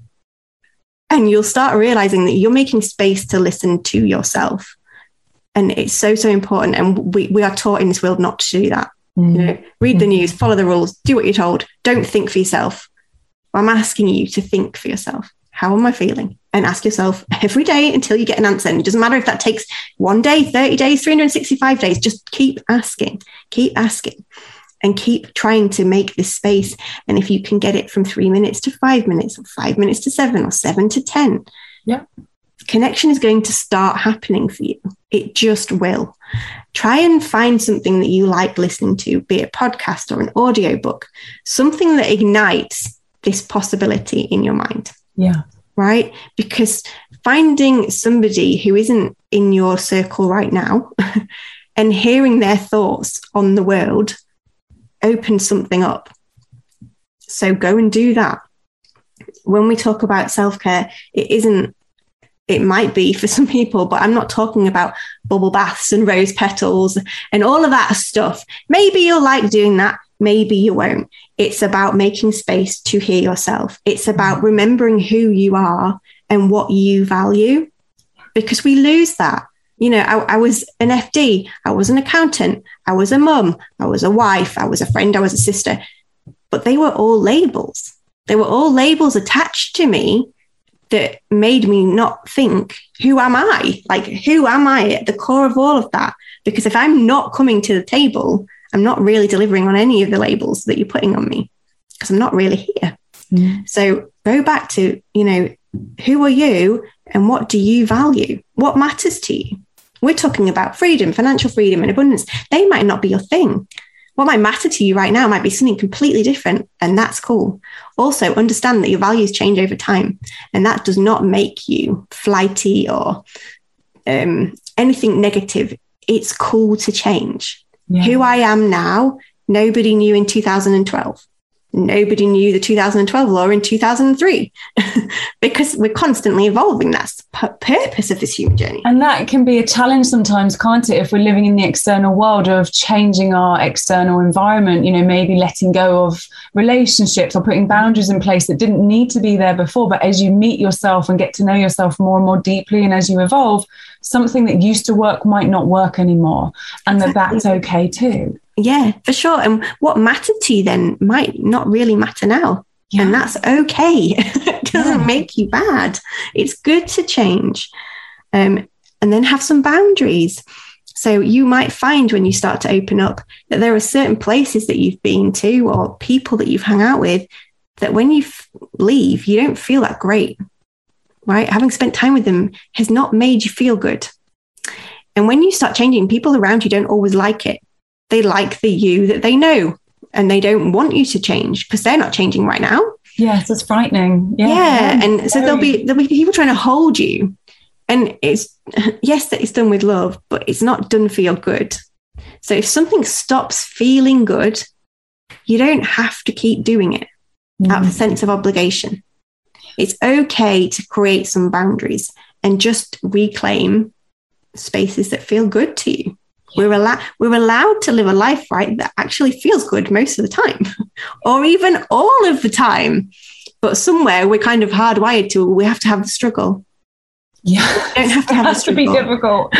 And you'll start realizing that you're making space to listen to yourself. And it's so, so important. And we, we are taught in this world not to do that. Mm. You know, read the news, follow the rules, do what you're told. Don't think for yourself. I'm asking you to think for yourself. How am I feeling? And ask yourself every day until you get an answer. And it doesn't matter if that takes one day, thirty days, three hundred sixty-five days. Just keep asking, keep asking, and keep trying to make this space. And if you can get it from three minutes to five minutes, or five minutes to seven, or seven to ten, yeah, connection is going to start happening for you. It just will. Try and find something that you like listening to, be it a podcast or an audiobook, something that ignites this possibility in your mind. Yeah. Right? Because finding somebody who isn't in your circle right now and hearing their thoughts on the world opens something up. So go and do that. When we talk about self-care, it isn't, it might be for some people, but I'm not talking about bubble baths and rose petals and all of that stuff. Maybe you'll like doing that. Maybe you won't. It's about making space to hear yourself. It's about remembering who you are and what you value, because we lose that. You know, I, I was an F D, I was an accountant, I was a mum, I was a wife, I was a friend, I was a sister, but they were all labels. They were all labels attached to me that made me not think, who am I? Like, who am I at the core of all of that? Because if I'm not coming to the table, I'm not really delivering on any of the labels that you're putting on me, because I'm not really here. Mm. So go back to, you know, who are you and what do you value? What matters to you? We're talking about freedom, financial freedom and abundance. They might not be your thing. What might matter to you right now might be something completely different, and that's cool. Also, understand that your values change over time, and that does not make you flighty or um, anything negative. It's cool to change. Yeah. Who I am now, nobody knew in two thousand twelve. nobody knew the two thousand twelve law in two thousand three because we're constantly evolving. That's the purpose of this human journey. And that can be a challenge sometimes, can't it? If we're living in the external world of changing our external environment, you know, maybe letting go of relationships or putting boundaries in place that didn't need to be there before. But as you meet yourself and get to know yourself more and more deeply, and as you evolve, something that used to work might not work anymore. And that exactly. That's okay too. Yeah, for sure. And what mattered to you then might not really matter now. Yeah. And that's okay. It doesn't yeah. make you bad. It's good to change. Um, and then have some boundaries. So you might find when you start to open up that there are certain places that you've been to or people that you've hung out with that when you f- leave, you don't feel that great, right? Having spent time with them has not made you feel good. And when you start changing, people around you don't always like it. They like the you that they know, and they don't want you to change because they're not changing right now. Yes, it's frightening. Yeah, yeah. and so there'll be there'll be people trying to hold you, and it's yes that it's done with love, but it's not done for your good. So if something stops feeling good, you don't have to keep doing it mm. out of a sense of obligation. It's okay to create some boundaries and just reclaim spaces that feel good to you. We're allowed we're allowed to live a life, right, that actually feels good most of the time, or even all of the time. But somewhere we're kind of hardwired to we have to have the struggle. Yeah, we don't have to have the struggle. It has to be difficult.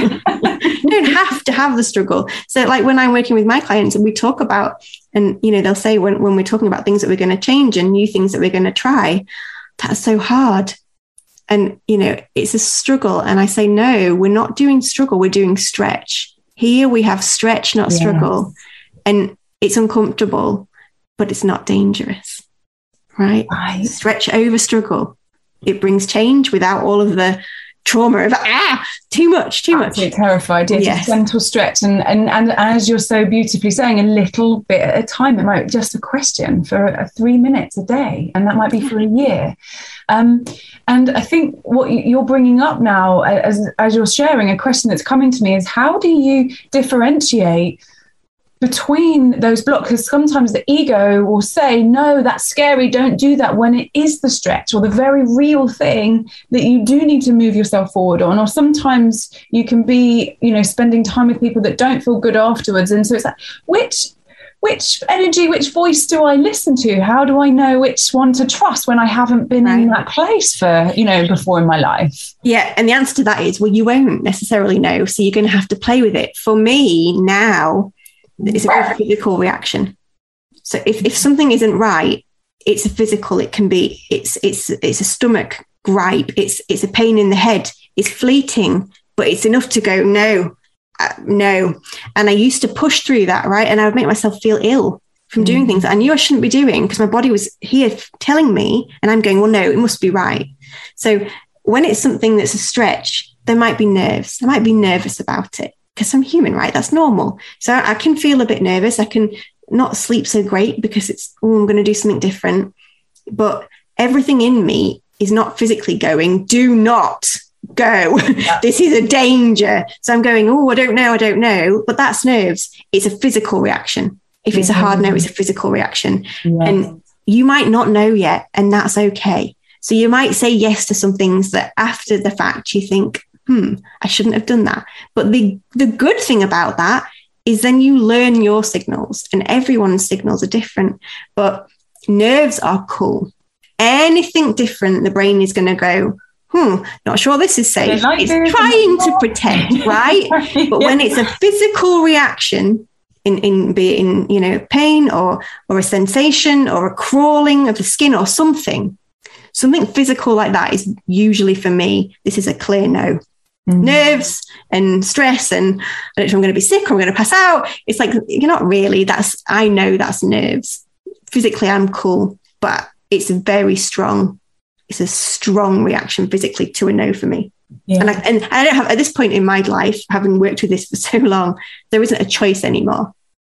You don't have to have the struggle. So, like when I'm working with my clients, and we talk about, and you know, they'll say when when we're talking about things that we're going to change and new things that we're going to try, that's so hard. And you know, it's a struggle. And I say, no, we're not doing struggle. We're doing stretch. Here we have stretch, not struggle. Yes. And it's uncomfortable, but it's not dangerous, right? right? Stretch over struggle. It brings change without all of the trauma of, ah, too much, too much. Absolutely terrified. Yes, yes. Gentle stretch. And, and, and as you're so beautifully saying, a little bit at a time. It might be just a question for a, a three minutes a day, and that might be for a year. Um, and I think what you're bringing up now, as, as you're sharing, a question that's coming to me is, how do you differentiate between those blocks? Because sometimes the ego will say, no, that's scary, don't do that, when it is the stretch or the very real thing that you do need to move yourself forward on. Or sometimes you can be, you know, spending time with people that don't feel good afterwards. And so it's like, which which energy, which voice do I listen to? How do I know which one to trust when I haven't been right. in that place for, you know, before in my life? Yeah. And the answer to that is, well, you won't necessarily know. So you're going to have to play with it. For me now, it's a very physical reaction. So if, if something isn't right, it's a physical, it can be, it's, it's, it's a stomach gripe. It's, it's a pain in the head. It's fleeting, but it's enough to go, no, uh, no. And I used to push through that, right? And I would make myself feel ill from doing mm. things that I knew I shouldn't be doing because my body was here telling me, and I'm going, well, no, it must be right. So when it's something that's a stretch, there might be nerves. I might be nervous about it because I'm human, right? That's normal. So I can feel a bit nervous. I can not sleep so great because it's, oh, I'm going to do something different. But everything in me is not physically going, do not go. Yeah. This is a danger. So I'm going, oh, I don't know, I don't know. But that's nerves. It's a physical reaction. If it's mm-hmm. a hard no, it's a physical reaction. Yeah. And you might not know yet, and that's okay. So you might say yes to some things that after the fact you think, hmm, I shouldn't have done that. But the, the good thing about that is then you learn your signals, and everyone's signals are different. But nerves are cool. Anything different, the brain is going to go, hmm, not sure this is safe. Like it's trying to protect, right? But yeah. when it's a physical reaction, in, in be it in, you know, pain or or a sensation or a crawling of the skin or something, something physical like that is usually, for me, this is a clear no. Mm-hmm. Nerves and stress and I don't know if I'm going to be sick or I'm going to pass out. It's like, you're not really, that's, I know that's nerves. Physically, I'm cool, but it's very strong. It's a strong reaction physically to a no for me. Yeah. And, I, and I don't have, at this point in my life, having worked with this for so long, there isn't a choice anymore.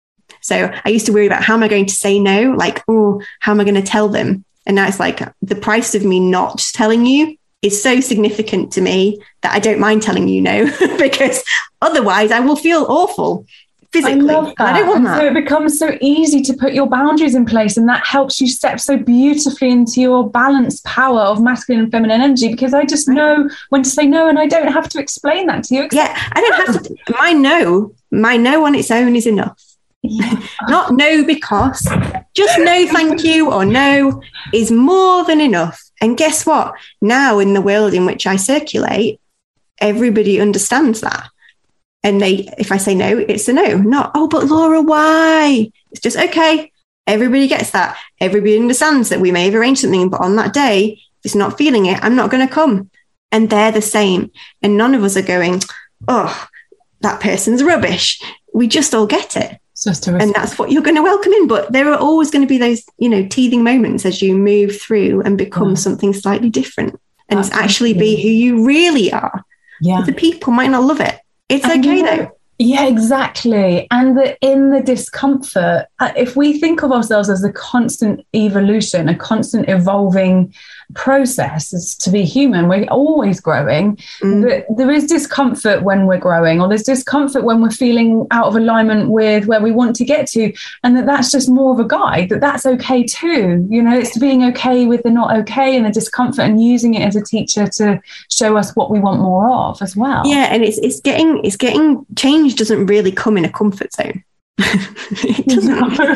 So I used to worry about, how am I going to say no? Like, oh, how am I going to tell them? And now it's like, the price of me not telling you is so significant to me that I don't mind telling you no, because otherwise I will feel awful physically. I love that. I don't want and that. So it becomes so easy to put your boundaries in place, and that helps you step so beautifully into your balanced power of masculine and feminine energy, because I just know when to say no, and I don't have to explain that to you. Yeah, I don't have to. My no, my no on its own is enough. Yeah. Not no because, just no thank you or no is more than enough. And guess what? Now in the world in which I circulate, everybody understands that. And they, if I say no, it's a no. Not, oh, but Laura, why? It's just, okay, everybody gets that. Everybody understands that we may have arranged something, but on that day, if it's not feeling it, I'm not going to come. And they're the same. And none of us are going, oh, that person's rubbish. We just all get it. It's just a and that's what you're going to welcome in. But there are always going to be those, you know, teething moments as you move through and become yeah. something slightly different. And it's actually be who you really are. Yeah. The people might not love it. It's and okay, you know, though. Yeah, exactly. And the, in the discomfort, uh, if we think of ourselves as a constant evolution, a constant evolving process is to be human, we're always growing. Mm. There is discomfort when we're growing, or there's discomfort when we're feeling out of alignment with where we want to get to, and that that's just more of a guide, that that's okay too. You know, it's being okay with the not okay and the discomfort, and using it as a teacher to show us what we want more of as well. Yeah, and it's it's getting it's getting change doesn't really come in a comfort zone. It doesn't.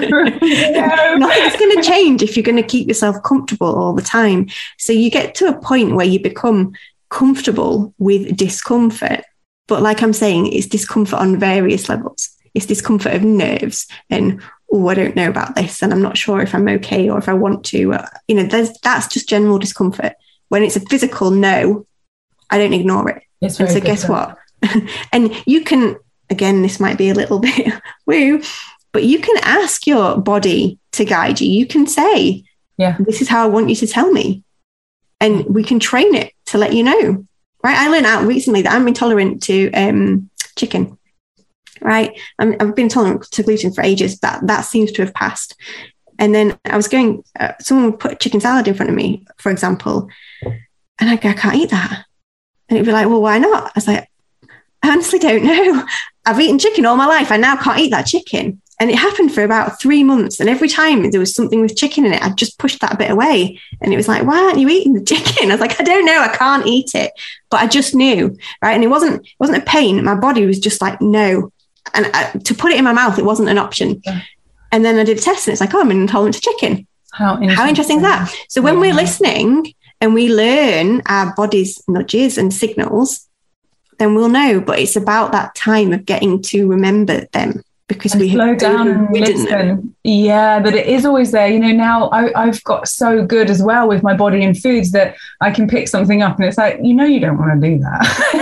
No. Nothing's going to change if you're going to keep yourself comfortable all the time. So you get to a point where you become comfortable with discomfort. But like I'm saying, it's discomfort on various levels. It's discomfort of nerves and, oh, I don't know about this, and I'm not sure if I'm okay or if I want to. Uh, you know, there's that's just general discomfort. When it's a physical no, I don't ignore it. It's and so different. Guess what? And you can. Again, this might be a little bit woo, but you can ask your body to guide you. You can say, yeah, this is how I want you to tell me. And we can train it to let you know, right? I learned out recently that I'm intolerant to um, chicken, right? I'm, I've been intolerant to gluten for ages. That, that seems to have passed. And then I was going, uh, someone would put chicken salad in front of me, for example, and I'd go, I can't eat that. And it'd be like, well, why not? I was like, I honestly don't know. I've eaten chicken all my life. I now can't eat that chicken. And it happened for about three months. And every time there was something with chicken in it, I'd just pushed that bit away. And it was like, why aren't you eating the chicken? I was like, I don't know. I can't eat it. But I just knew, right? And it wasn't, it wasn't a pain. My body was just like, no. And I, to put it in my mouth, it wasn't an option. Yeah. And then I did a test and it's like, oh, I'm intolerant to chicken. How interesting, How interesting is that? So when yeah. we're listening and we learn our body's nudges and signals, then we'll know. But it's about that time of getting to remember them, because and we slow have down and listen. Yeah, but it is always there. You know, now I, I've got so good as well with my body and foods that I can pick something up and it's like, you know, you don't want to do that.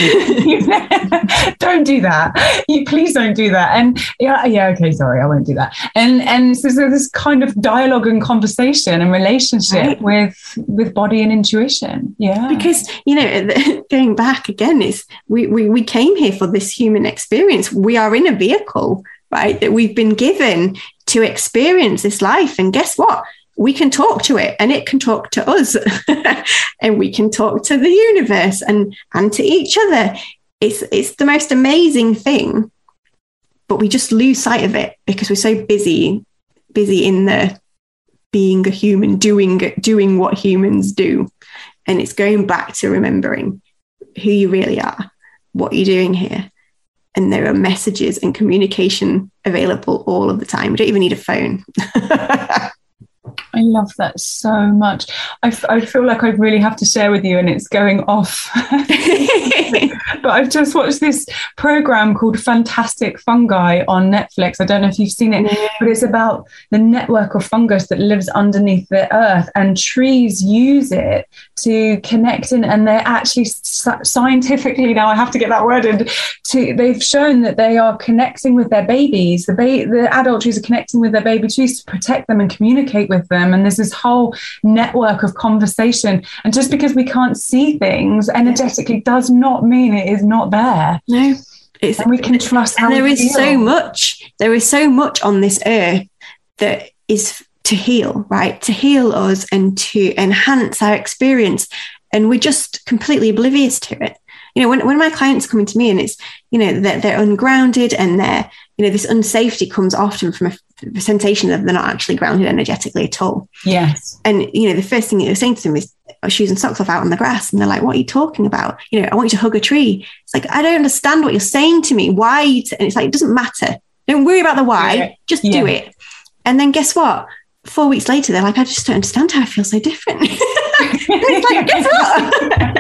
Yeah. Don't do that. You please don't do that. And yeah, yeah, okay, sorry, I won't do that. And and so there's this kind of dialogue and conversation and relationship right. with with body and intuition. Yeah. Because, you know, going back again, is we, we we came here for this human experience. We are in a vehicle, right, that we've been given to experience this life. And guess what? We can talk to it and it can talk to us and we can talk to the universe and, and to each other. It's, it's the most amazing thing, but we just lose sight of it because we're so busy, busy in the being a human, doing, doing what humans do. And it's going back to remembering who you really are, what you're doing here. And there are messages and communication available all of the time. We don't even need a phone. I love that so much. I, f- I feel like I really have to share with you, and it's going off. But I've just watched this program called Fantastic Fungi on Netflix. I don't know if you've seen it, yeah. but it's about the network of fungus that lives underneath the earth, and trees use it to connect in. And they're actually scientifically, now I have to get that word in, to, they've shown that they are connecting with their babies. The, ba- the adult trees are connecting with their baby trees to protect them and communicate with them. And there's this whole network of conversation. And just because we can't see things energetically does not mean it is not there. No, it's, and we can trust. And how there we is feel. so much. There is so much on this earth that is to heal, right? To heal us and to enhance our experience. And we're just completely oblivious to it. You know, when, when my clients come into me and it's, you know, they're, they're ungrounded and they're, you know, this unsafety comes often from a sensation that they're not actually grounded energetically at all. Yes. And, you know, the first thing you're saying to them is, oh, shoes and socks off out on the grass. And they're like, what are you talking about? You know, I want you to hug a tree. It's like, I don't understand what you're saying to me. Why? Are you t-? And it's like, it doesn't matter. Don't worry about the why. Yeah. Just yeah. do it. And then guess what? Four weeks later, they're like, I just don't understand how I feel so different. It's like, guess what?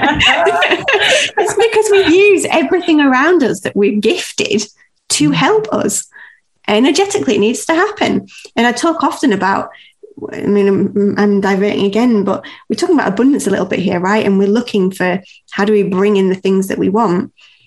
It's because we use everything around us that we're gifted to help us. Energetically, it needs to happen. And I talk often about, I mean, I'm, I'm diverting again, but we're talking about abundance a little bit here, right? And we're looking for how do we bring in the things that we want.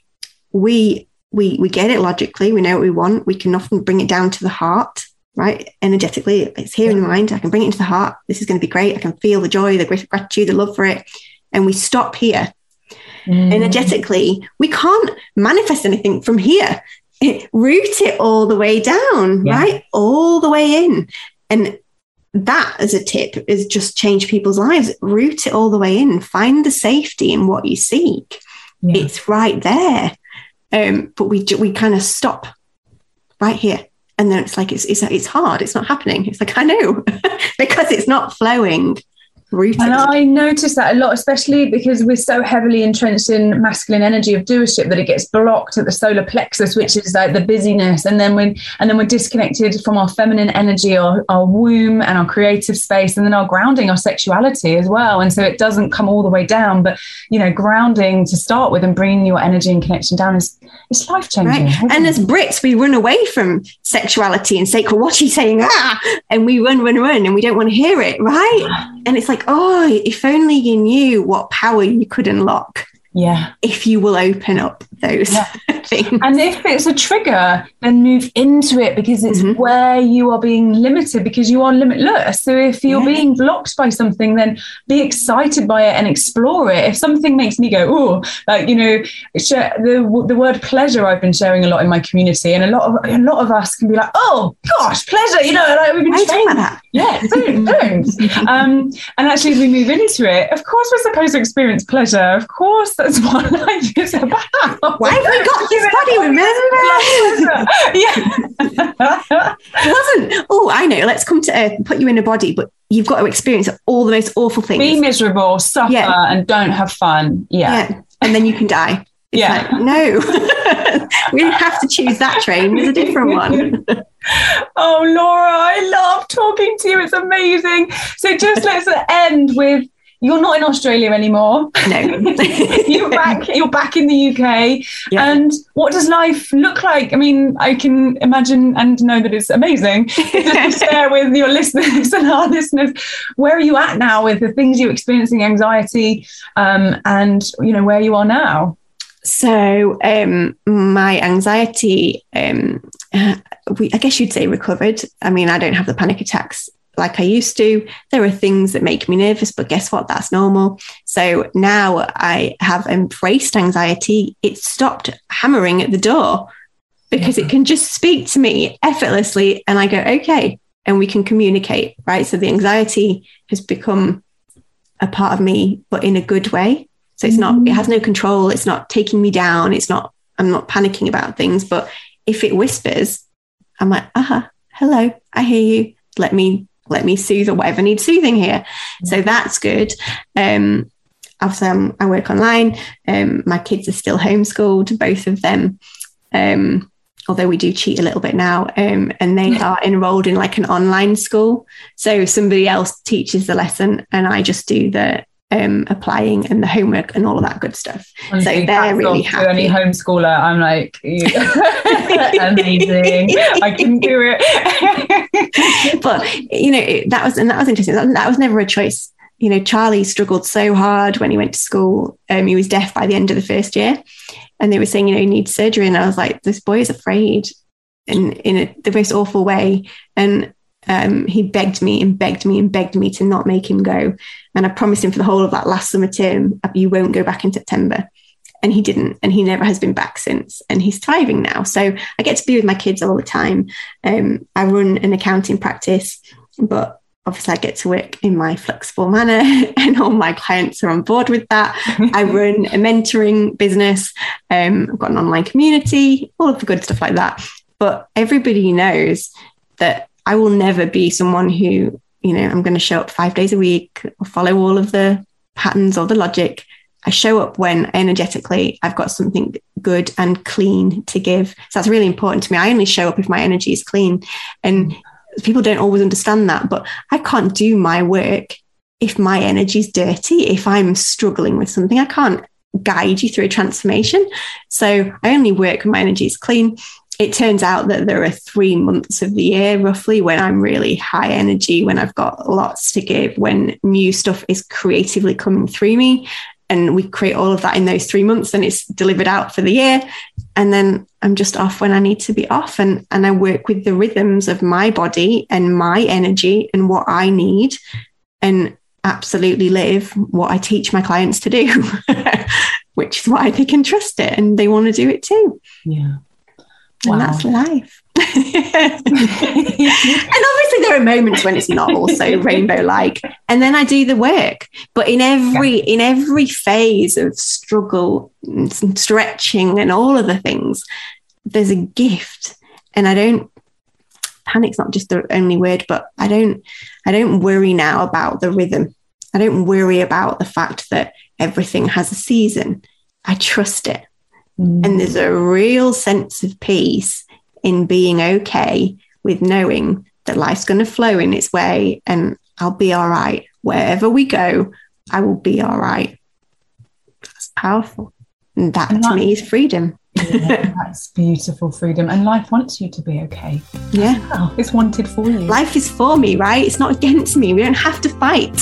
We we we get it logically. We know what we want. We can often bring it down to the heart. Right? Energetically, it's here in the mind. I can bring it into the heart. This is going to be great. I can feel the joy, the gratitude, the love for it. And we stop here. Mm. Energetically, we can't manifest anything from here. It, root it all the way down, yeah. right? All the way in. And that, as a tip, is just change people's lives. Root it all the way in. Find the safety in what you seek. Yeah. It's right there. Um, but we we kind of stop right here. And then it's like, it's, it's it's hard. It's not happening. It's like, I know, because it's not flowing. Rooted. And I notice that a lot, especially because we're so heavily entrenched in masculine energy of doership that it gets blocked at the solar plexus, which is like the busyness. And then when and then we're disconnected from our feminine energy, our, our womb and our creative space, and then our grounding, our sexuality as well. And so it doesn't come all the way down, but, you know, grounding to start with and bringing your energy and connection down is it's life changing. Right. And as Brits, we run away from sexuality and sacred, what she's saying, ah, and we run, run, run, and we don't want to hear it. Right. And it's like, oh, if only you knew what power you could unlock. Yeah. If you will open up those yeah. things. And if it's a trigger, then move into it, because it's mm-hmm. where you are being limited, because you are limitless. So if you're yeah. being blocked by something, then be excited by it and explore it. If something makes me go, oh, like, you know, share, the the word pleasure I've been sharing a lot in my community, and a lot of a lot of us can be like, oh gosh, pleasure, you know, like we've been trained about that. Yeah, don't, don't. um, and actually, as we move into it, of course, we're supposed to experience pleasure. Of course, that's what life is about. Why have we got this body, remember? Yeah. It wasn't, oh, I know, let's come to Earth and put you in a body, but you've got to experience all the most awful things. Be miserable, suffer, yeah. and don't have fun. Yeah. yeah. And then you can die. It's yeah. like, no. We didn't have to choose that train. There's a different one. Oh, Laura, I love talking to you. It's amazing. So just let's end with, you're not in Australia anymore. No. you're back you're back in the U K. Yeah. And what does life look like? I mean, I can imagine and know that it's amazing. Just to share with your listeners and our listeners, where are you at now with the things you're experiencing, anxiety, um, and, you know, where you are now? So um, my anxiety, um, uh, we, I guess you'd say recovered. I mean, I don't have the panic attacks like I used to. There are things that make me nervous, but guess what? That's normal. So now I have embraced anxiety. It stopped hammering at the door because it can just speak to me effortlessly. And I go, okay, and we can communicate, right? So the anxiety has become a part of me, but in a good way. So it's not, it has no control. It's not taking me down. It's not, I'm not panicking about things, but if it whispers, I'm like, aha, hello, I hear you. Let me, let me soothe or whatever needs soothing here. Mm-hmm. So that's good. Um, obviously I'm, I work online. Um, my kids are still homeschooled, both of them. Um, although we do cheat a little bit now, um, and they are enrolled in like an online school. So somebody else teaches the lesson and I just do the um applying and the homework and all of that good stuff. Honestly, so they're really happy. Any homeschooler, I'm like, amazing. I can do it. But you know, that was and that was interesting. That, that was never a choice. You know, Charlie struggled so hard when he went to school. Um, he was deaf by the end of the first year, and they were saying, you know, he needs surgery. And I was like, this boy is afraid, in in a, the most awful way. And Um, he begged me and begged me and begged me to not make him go. And I promised him for the whole of that last summer term, you won't go back in September. And he didn't. And he never has been back since. And he's thriving now. So I get to be with my kids all the time. Um, I run an accounting practice, but obviously I get to work in my flexible manner and all my clients are on board with that. I run a mentoring business. Um, I've got an online community, all of the good stuff like that. But everybody knows that I will never be someone who, you know, I'm going to show up five days a week or follow all of the patterns or the logic. I show up when energetically I've got something good and clean to give. So that's really important to me. I only show up if my energy is clean. And people don't always understand that, but I can't do my work if my energy is dirty, if I'm struggling with something. I can't guide you through a transformation. So I only work when my energy is clean. It turns out that there are three months of the year roughly when I'm really high energy, when I've got lots to give, when new stuff is creatively coming through me. And we create all of that in those three months and it's delivered out for the year. And then I'm just off when I need to be off. And, and I work with the rhythms of my body and my energy and what I need, and absolutely live what I teach my clients to do, which is why they can trust it and they want to do it too. Yeah. Wow. And that's life. And obviously there are moments when it's not also rainbow like, and then I do the work. But in every yeah. in every phase of struggle and stretching and all of the things, there's a gift. And I don't panic's not just the only word, but I don't I don't worry now about the rhythm. I don't worry about the fact that everything has a season. I trust it. Mm. And there's a real sense of peace in being okay with knowing that life's going to flow in its way and I'll be all right. Wherever we go, I will be all right. That's powerful. And that and to that, me is freedom. Yeah, that's beautiful freedom. And life wants you to be okay. Yeah. Well. It's wanted for you. Life is for me, right? It's not against me. We don't have to fight.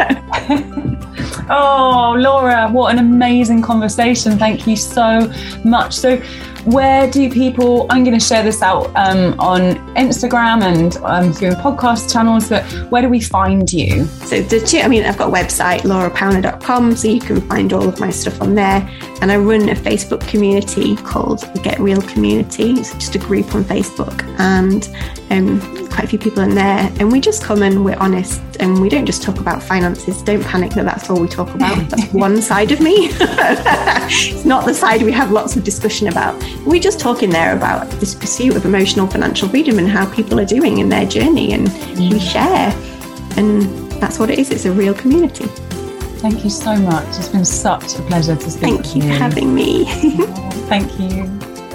Oh, Laura, what an amazing conversation. Thank you so much. So where do people, I'm going to share this out um, on Instagram and um, through podcast channels, but where do we find you? So the two, I mean, I've got a website, laura powner dot com, so you can find all of my stuff on there. And I run a Facebook community called Get Real Community. It's just a group on Facebook, and um, quite a few people in there. And we just come and we're honest, and we don't just talk about finances. Don't panic that that's all we talk about. That's one side of me. It's not the side we have lots of discussion about. We just talk in there about this pursuit of emotional financial freedom and how people are doing in their journey, and mm. we share. And that's what it is. It's a real community. Thank you so much. It's been such a pleasure to speak Thank with you. you. Thank you for having me. Oh, thank you.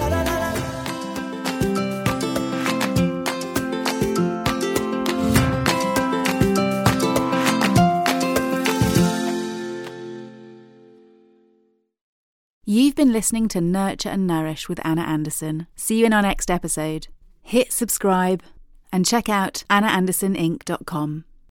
You've been listening to Nurture and Nourish with Anna Anderson. See you in our next episode. Hit subscribe and check out anna anderson inc dot com.